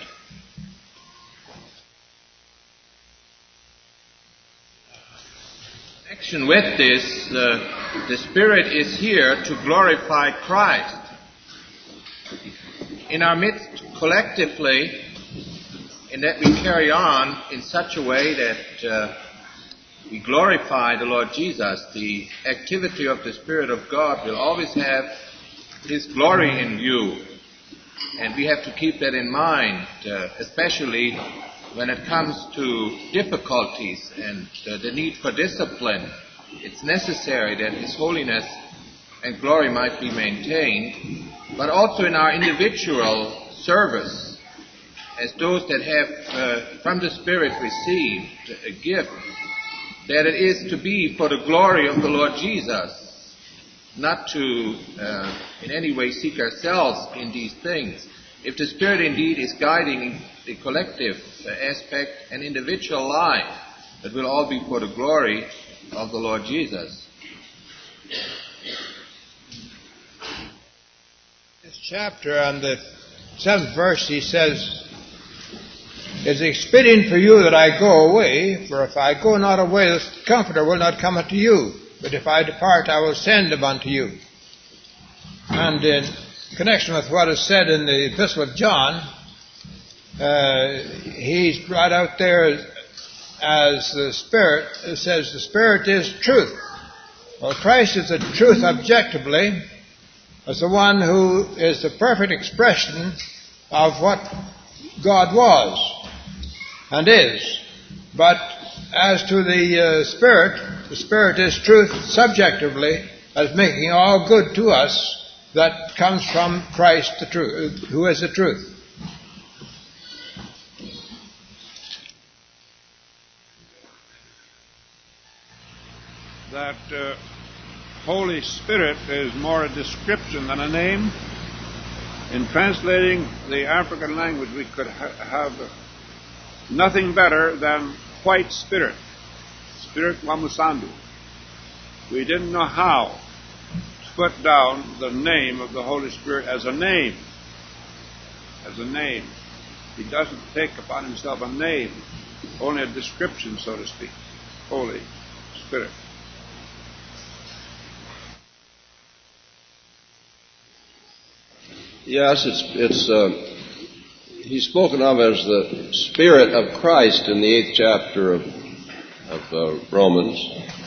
In connection with this, the Spirit is here to glorify Christ in our midst collectively, in that we carry on in such a way that we glorify the Lord Jesus. The activity of the Spirit of God will always have His glory in view, and we have to keep that in mind, especially when it comes to difficulties and the need for discipline. It's necessary that His holiness and glory might be maintained, but also in our individual service, as those that have from the Spirit received a gift, that it is to be for the glory of the Lord Jesus, not to in any way seek ourselves in these things. If the Spirit indeed is guiding the collective aspect and individual life, it will all be for the glory of the Lord Jesus. This chapter on the 7th verse, he says, "It is expedient for you that I go away, for if I go not away, the Comforter will not come unto you. But if I depart, I will send him unto you." And in connection with what is said in the Epistle of John, he's brought out there as the Spirit. It says the Spirit is truth. Well, Christ is the truth objectively, as the one who is the perfect expression of what God was and is. But as to the Spirit is truth subjectively, as making all good to us that comes from Christ, the truth, who is the truth. That Holy Spirit is more a description than a name. In translating the African language, we could have nothing better than white spirit, Spirit Wamusandu. We didn't know how to put down the name of the Holy Spirit as a name. As a name. He doesn't take upon himself a name, only a description, so to speak. Holy Spirit. Yes, he's spoken of as the Spirit of Christ in the 8th chapter of Romans.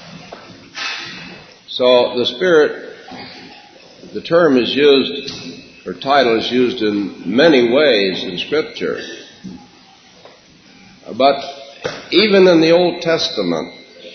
So the Spirit, the term is used, or title is used in many ways in Scripture. But even in the Old Testament,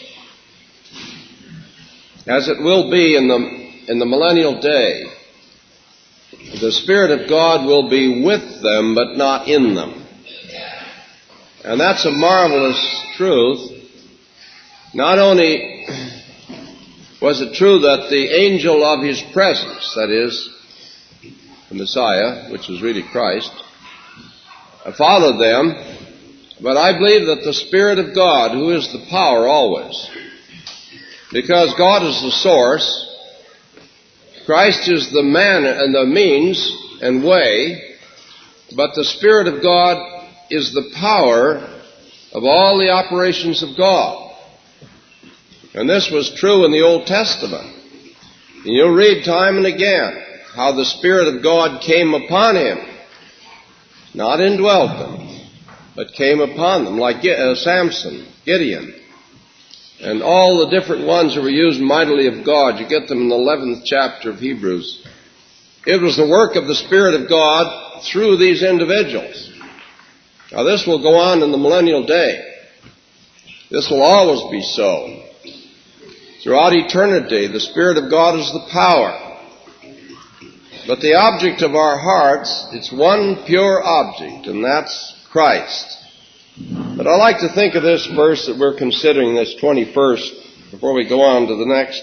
as it will be in the millennial day, the Spirit of God will be with them, but not in them. And that's a marvelous truth. Not only was it true that the angel of His presence, that is, the Messiah, which was really Christ, followed them, but I believe that the Spirit of God, who is the power always, because God is the source, Christ is the man and the means and way, but the Spirit of God is the power of all the operations of God. And this was true in the Old Testament. And you'll read time and again how the Spirit of God came upon him, not indwelt them, but came upon them, like Samson, Gideon. And all the different ones that were used mightily of God, you get them in the 11th chapter of Hebrews. It was the work of the Spirit of God through these individuals. Now this will go on in the millennial day. This will always be so. Throughout eternity, the Spirit of God is the power. But the object of our hearts, it's one pure object, and that's Christ. But I like to think of this verse that we're considering, this 21st, before we go on to the next.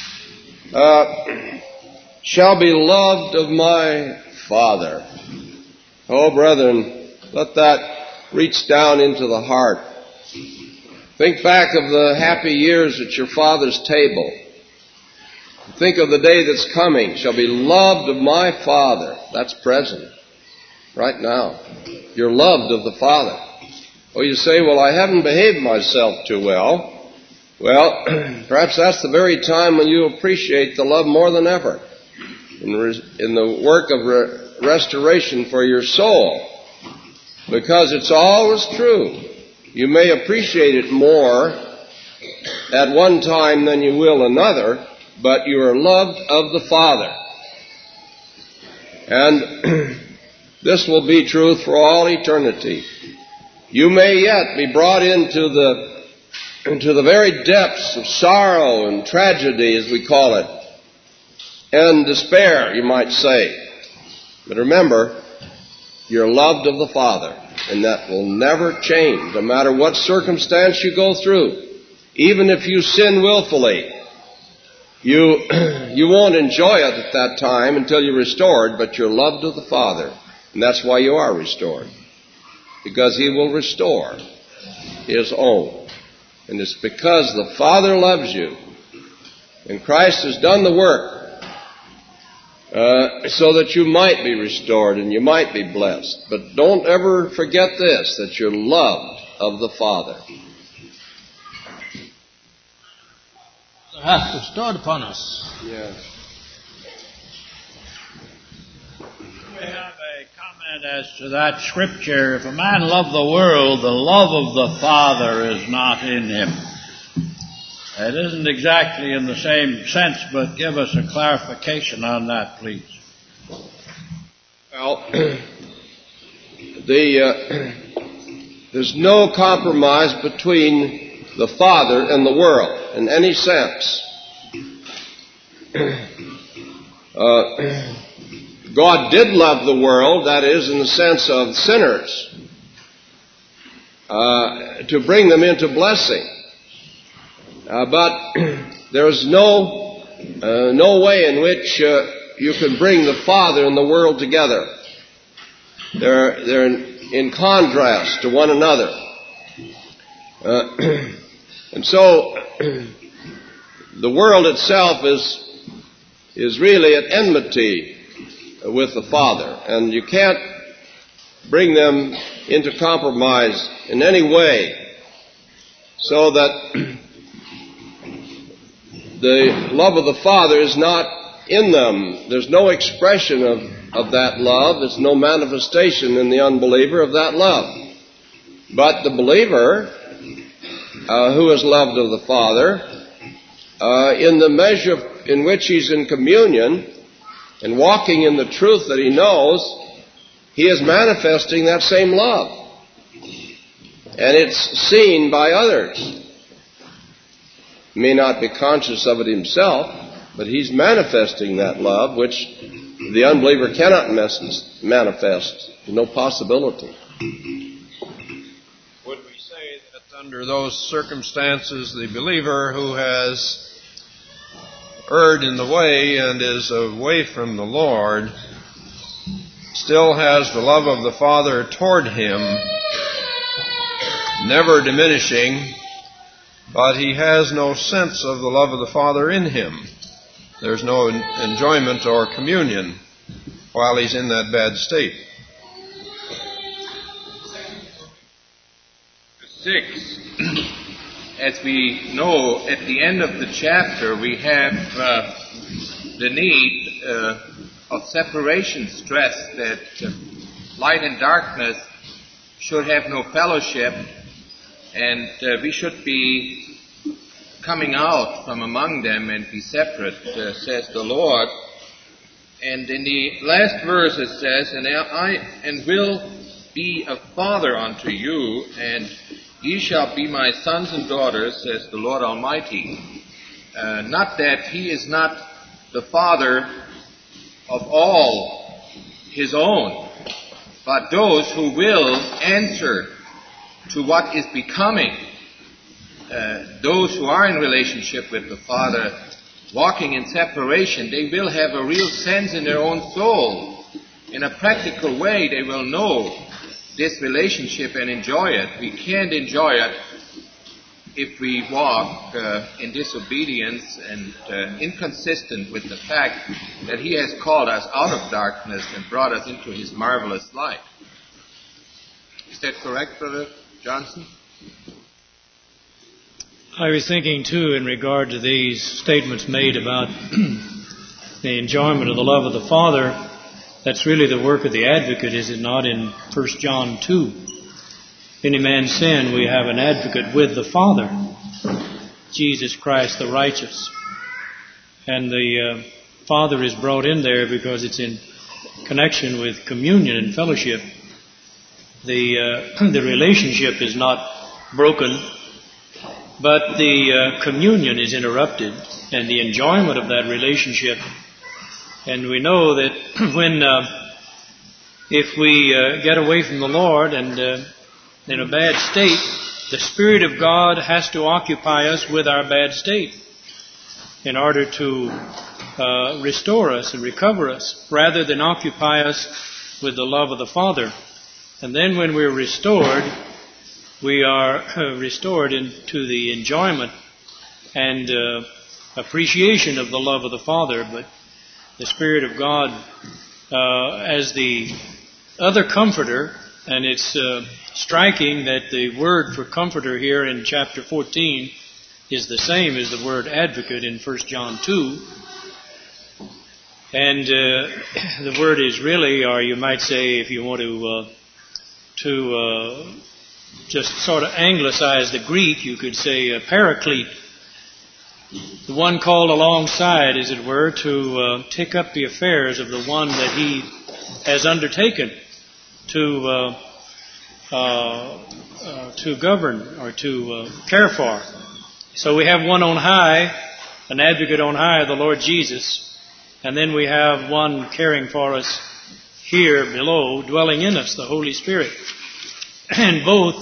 Shall be loved of my Father. Oh, brethren, let that reach down into the heart. Think back of the happy years at your Father's table. Think of the day that's coming. Shall be loved of my Father. That's present. Right now. You're loved of the Father. Oh, you say, well, I haven't behaved myself too well. Well, perhaps that's the very time when you appreciate the love more than ever. In the work of restoration for your soul. Because it's always true. You may appreciate it more at one time than you will another, but you are loved of the Father. And this will be truth for all eternity. You may yet be brought into the very depths of sorrow and tragedy, as we call it, and despair, you might say. But remember, you're loved of the Father, and that will never change, no matter what circumstance you go through. Even if you sin willfully, you won't enjoy it at that time until you're restored, but you're loved of the Father, and that's why you are restored. Because He will restore His own. And it's because the Father loves you, and Christ has done the work, so that you might be restored and you might be blessed. But don't ever forget this, that you're loved of the Father. The hath bestowed upon us. Yes. We have a comment as to that scripture. If a man love the world, the love of the Father is not in him. It isn't exactly in the same sense, but give us a clarification on that, please. Well, there's no compromise between the Father and the world in any sense. God did love the world, that is, in the sense of sinners, to bring them into blessing. But there's no way in which you can bring the Father and the world together. They're in contrast to one another. And so the world itself is really at enmity with the Father. And you can't bring them into compromise in any way so that the love of the Father is not in them. There's no expression of that love. There's no manifestation in the unbeliever of that love. But the believer, who is loved of the Father, in the measure in which he's in communion and walking in the truth that he knows, he is manifesting that same love. And it's seen by others. He may not be conscious of it himself, but he's manifesting that love, which the unbeliever cannot manifest. There's no possibility. Would we say that under those circumstances, the believer who has erred in the way and is away from the Lord still has the love of the Father toward him, never diminishing, but he has no sense of the love of the Father in him. There's no enjoyment or communion while he's in that bad state. 6. As we know, at the end of the chapter, we have the need of separation stressed, that light and darkness should have no fellowship, and we should be coming out from among them and be separate, says the Lord. And in the last verse it says, and will be a father unto you, and ye shall be my sons and daughters, says the Lord Almighty. Not that he is not the father of all his own, but those who will answer to what is becoming. Those who are in relationship with the Father, walking in separation, they will have a real sense in their own soul. In a practical way, they will know this relationship and enjoy it. We can't enjoy it if we walk in disobedience and inconsistent with the fact that He has called us out of darkness and brought us into His marvelous light. Is that correct, Brother Johnson? I was thinking, too, in regard to these statements made about the enjoyment of the love of the Father, that's really the work of the advocate, is it not, in 1 John 2? If any man sin, we have an advocate with the Father, Jesus Christ the righteous. And the Father is brought in there because it's in connection with communion and fellowship. The relationship is not broken, but the communion is interrupted and the enjoyment of that relationship. And we know that when, if we get away from the Lord and in a bad state, the Spirit of God has to occupy us with our bad state in order to restore us and recover us, rather than occupy us with the love of the Father. And then when we're restored, we are restored into the enjoyment and appreciation of the love of the Father. But the Spirit of God as the other comforter, and it's striking that the word for comforter here in chapter 14 is the same as the word advocate in 1 John 2. And the word is really, or you might say, if you want to just sort of anglicize the Greek, you could say a paraclete. The one called alongside, as it were, to take up the affairs of the one that he has undertaken to govern or to care for. So we have one on high, an advocate on high, the Lord Jesus, and then we have one caring for us here below, dwelling in us, the Holy Spirit. And both,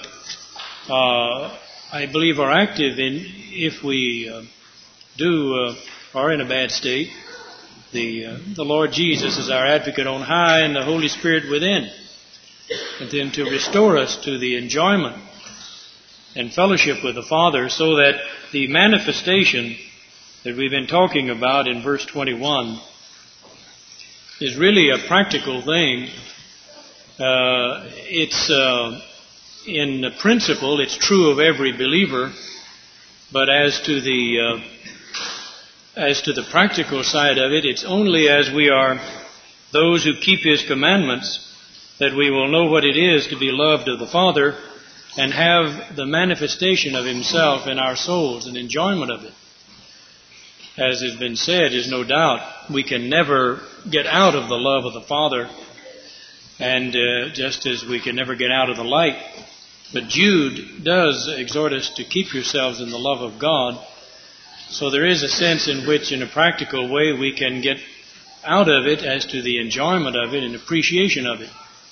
I believe, are active in, if we are in a bad state. The Lord Jesus is our advocate on high and the Holy Spirit within. And then to restore us to the enjoyment and fellowship with the Father, so that the manifestation that we've been talking about in verse 21 is really a practical thing. It's in principle, it's true of every believer, but as to the practical side of it, it's only as we are those who keep His commandments that we will know what it is to be loved of the Father and have the manifestation of Himself in our souls and enjoyment of it. As has been said, is no doubt, we can never get out of the love of the Father, and just as we can never get out of the light. But Jude does exhort us to keep yourselves in the love of God. So there is a sense in which, in a practical way, we can get out of it as to the enjoyment of it and appreciation of it.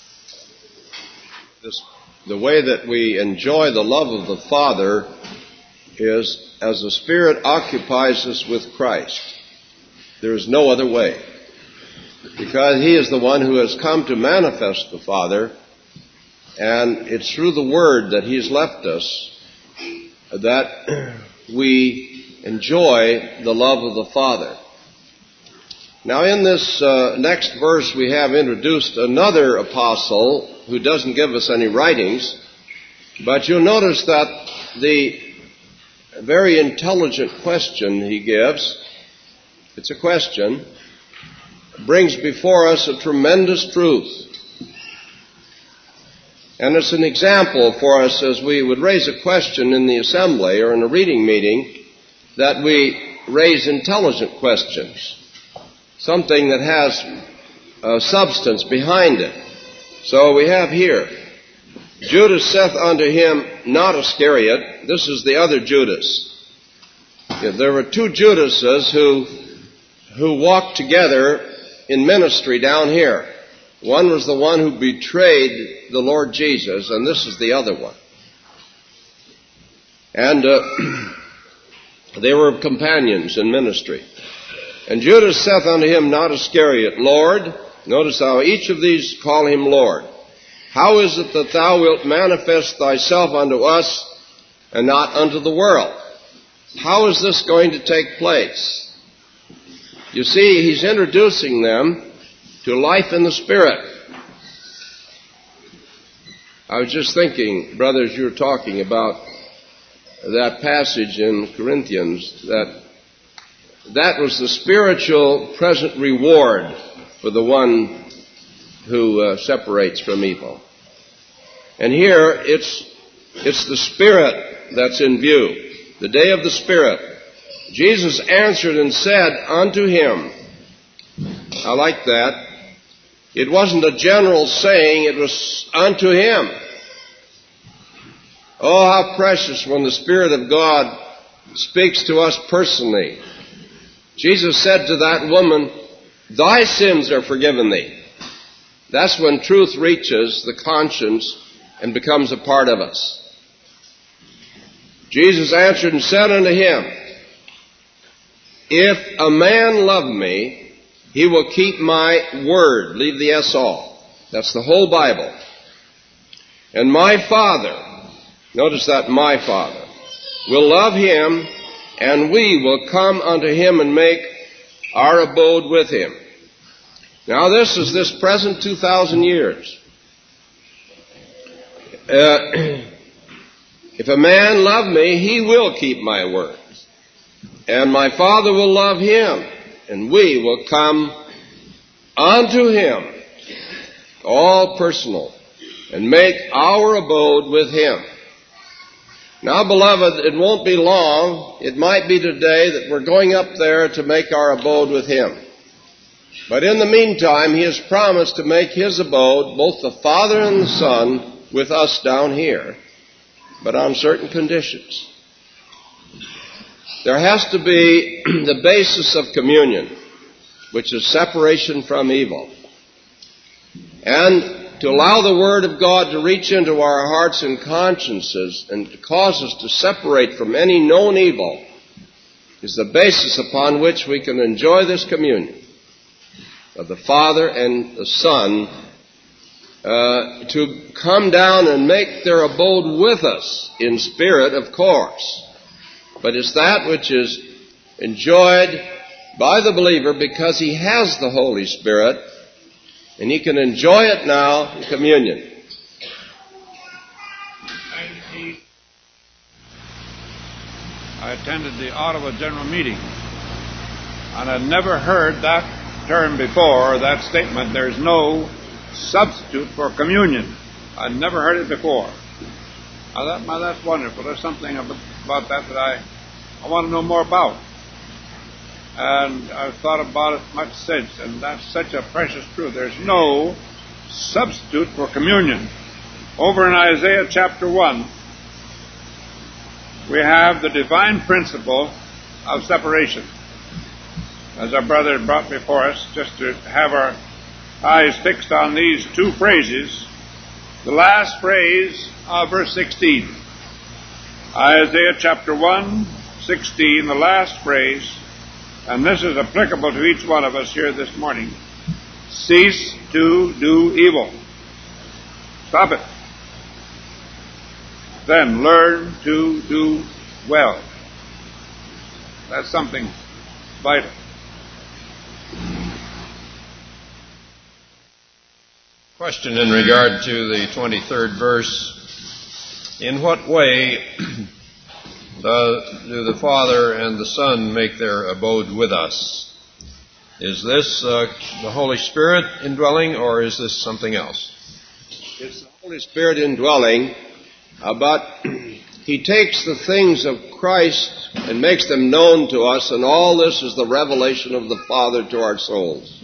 The way that we enjoy the love of the Father is as the Spirit occupies us with Christ. There is no other way. Because He is the one who has come to manifest the Father, and it's through the Word that He's left us that we enjoy the love of the Father. Now in this next verse we have introduced another apostle who doesn't give us any writings, but you'll notice that the very intelligent question he gives, it's a question, brings before us a tremendous truth. And it's an example for us as we would raise a question in the assembly or in a reading meeting, that we raise intelligent questions, something that has substance behind it. So we have here, Judas saith unto him, not Iscariot. This is the other Judas. There were two Judases who walked together in ministry down here. One was the one who betrayed the Lord Jesus, and this is the other one. And they were companions in ministry. And Judas saith unto him, not Iscariot, Lord. Notice how each of these call him Lord. How is it that thou wilt manifest thyself unto us and not unto the world? How is this going to take place? You see, he's introducing them to life in the Spirit. I was just thinking, brothers, you were talking about that passage in Corinthians, that was the spiritual present reward for the one who separates from evil. And here, it's the Spirit that's in view, the day of the Spirit. Jesus answered and said unto him, I like that. It wasn't a general saying, it was unto him. Oh, how precious when the Spirit of God speaks to us personally. Jesus said to that woman, thy sins are forgiven thee. That's when truth reaches the conscience and becomes a part of us. Jesus answered and said unto him, if a man love me, he will keep my word. Leave the S off. That's the whole Bible. And my Father, notice that, my Father, will love him, and we will come unto him and make our abode with him. Now this is this present 2,000 years. If a man love me, he will keep my words. And my Father will love him, and we will come unto him, all personal, and make our abode with him. Now, beloved, it won't be long. It might be today that we're going up there to make our abode with him. But in the meantime, he has promised to make his abode, both the Father and the Son, with us down here, but on certain conditions. There has to be the basis of communion, which is separation from evil. And to allow the Word of God to reach into our hearts and consciences and to cause us to separate from any known evil is the basis upon which we can enjoy this communion of the Father and the Son to come down and make their abode with us in spirit, of course. But it's that which is enjoyed by the believer because he has the Holy Spirit, and he can enjoy it now in communion. I attended the Ottawa General Meeting, and I'd never heard that term before, that statement, there's no substitute for communion. I'd never heard it before. Now that's wonderful. There's something about that I want to know more about. And I've thought about it much since, and that's such a precious truth. There's no substitute for communion. Over in Isaiah chapter 1, we have the divine principle of separation. As our brother brought before us, just to have our eyes fixed on these two phrases. The last phrase of verse 16. Isaiah chapter 1, 16, the last phrase, and this is applicable to each one of us here this morning. Cease to do evil. Stop it. Then learn to do well. That's something vital. Question in regard to the 23rd verse. In what way do the Father and the Son make their abode with us? Is this the Holy Spirit indwelling, or is this something else? It's the Holy Spirit indwelling, but He takes the things of Christ and makes them known to us, and all this is the revelation of the Father to our souls.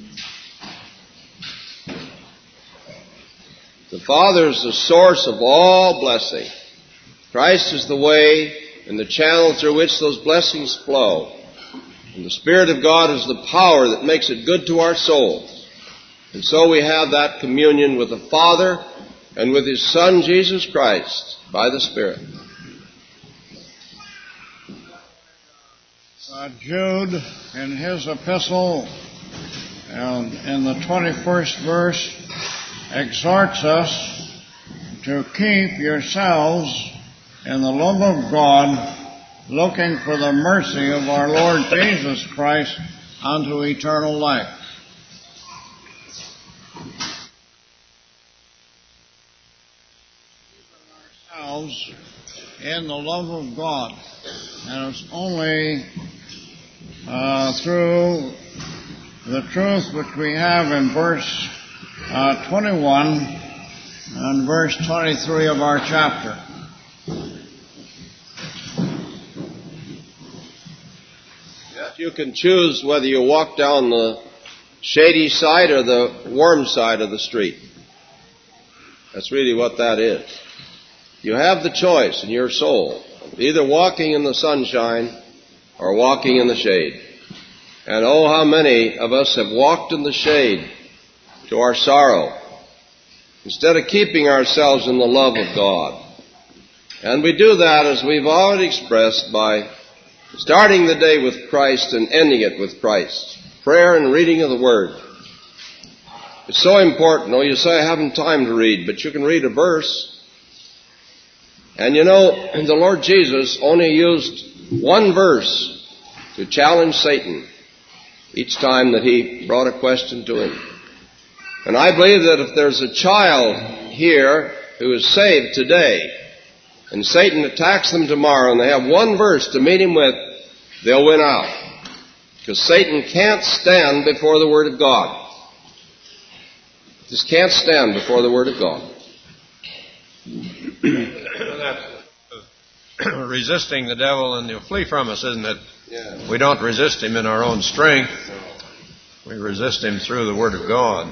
The Father is the source of all blessing. Christ is the way and the channel through which those blessings flow. And the Spirit of God is the power that makes it good to our souls. And so we have that communion with the Father and with His Son, Jesus Christ, by the Spirit. Jude, in his epistle, and in the 21st verse, exhorts us to keep yourselves in the love of God, looking for the mercy of our Lord Jesus Christ unto eternal life. Ourselves in the love of God. And it's only through the truth which we have in verse 21 and verse 23 of our chapter. You can choose whether you walk down the shady side or the warm side of the street. That's really what that is. You have the choice in your soul of either walking in the sunshine or walking in the shade. And oh, how many of us have walked in the shade to our sorrow instead of keeping ourselves in the love of God. And we do that, as we've already expressed, by starting the day with Christ and ending it with Christ. Prayer and reading of the Word. It's so important. Oh, you say, I haven't time to read, but you can read a verse. And you know, the Lord Jesus only used one verse to challenge Satan each time that He brought a question to him. And I believe that if there's a child here who is saved today, and Satan attacks them tomorrow, and they have one verse to meet him with, they'll win out. Because Satan can't stand before the Word of God. Just can't stand before the Word of God. That's resisting the devil and he'll flee from us, isn't it? Yeah. We don't resist him in our own strength. We resist him through the Word of God.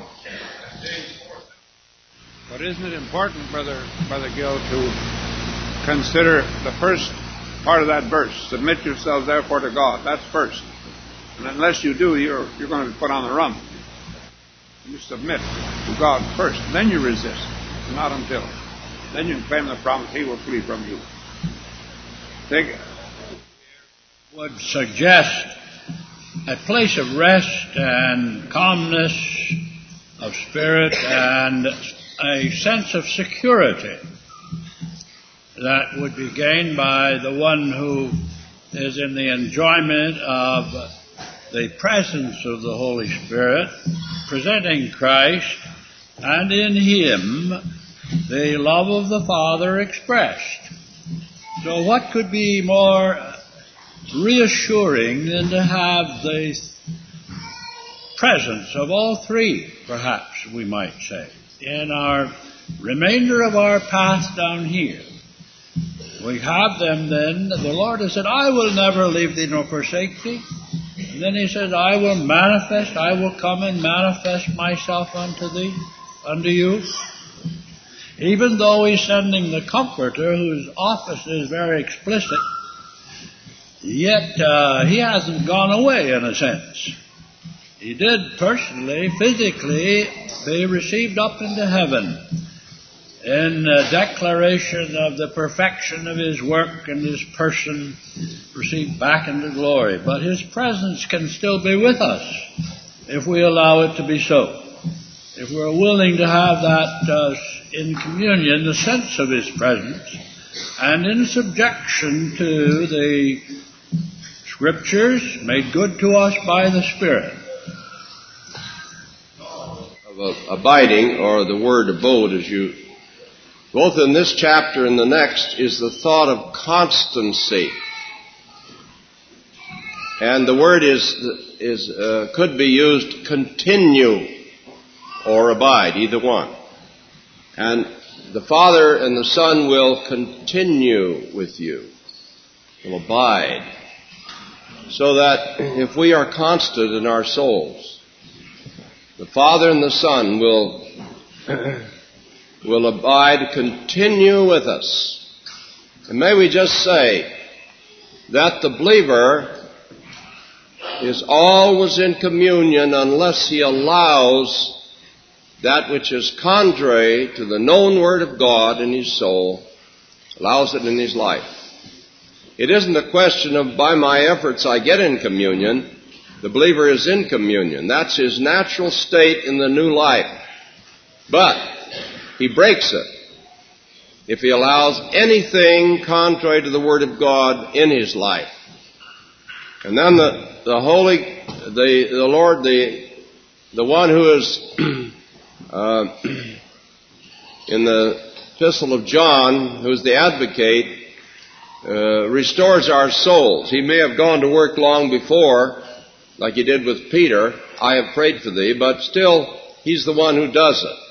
But isn't it important, Brother Gill, to consider the first part of that verse? Submit yourselves therefore to God. That's first. And unless you do, you're going to be put on the run. You submit to God first. Then you resist. Not until. Then you can claim the promise, He will flee from you. Would suggest a place of rest and calmness of spirit and a sense of security that would be gained by the one who is in the enjoyment of the presence of the Holy Spirit, presenting Christ, and in Him the love of the Father expressed. So what could be more reassuring than to have the presence of all three, perhaps we might say, in our remainder of our path down here? We have them then. The Lord has said, I will never leave thee nor forsake thee. And then He says, I will come and manifest myself unto thee, unto you. Even though He's sending the Comforter, whose office is very explicit, yet He hasn't gone away in a sense. He did personally, physically, be received up into heaven in declaration of the perfection of His work and His person, received back into glory. But His presence can still be with us if we allow it to be so. If we're willing to have that in communion, the sense of His presence, and in subjection to the Scriptures made good to us by the Spirit. Of abiding, or the word abode, as you, both in this chapter and the next, is the thought of constancy. And the word could be used continue or abide, either one. And the Father and the Son will continue with you, will abide, so that if we are constant in our souls, the Father and the Son will abide, continue with us. And may we just say that the believer is always in communion unless he allows that which is contrary to the known Word of God in his soul, allows it in his life. It isn't a question of by my efforts I get in communion. The believer is in communion. That's his natural state in the new life. But he breaks it if he allows anything contrary to the Word of God in his life. And then the Lord, the one who is in the Epistle of John, who is the advocate, restores our souls. He may have gone to work long before, like he did with Peter, I have prayed for thee, but still, he's the one who does it.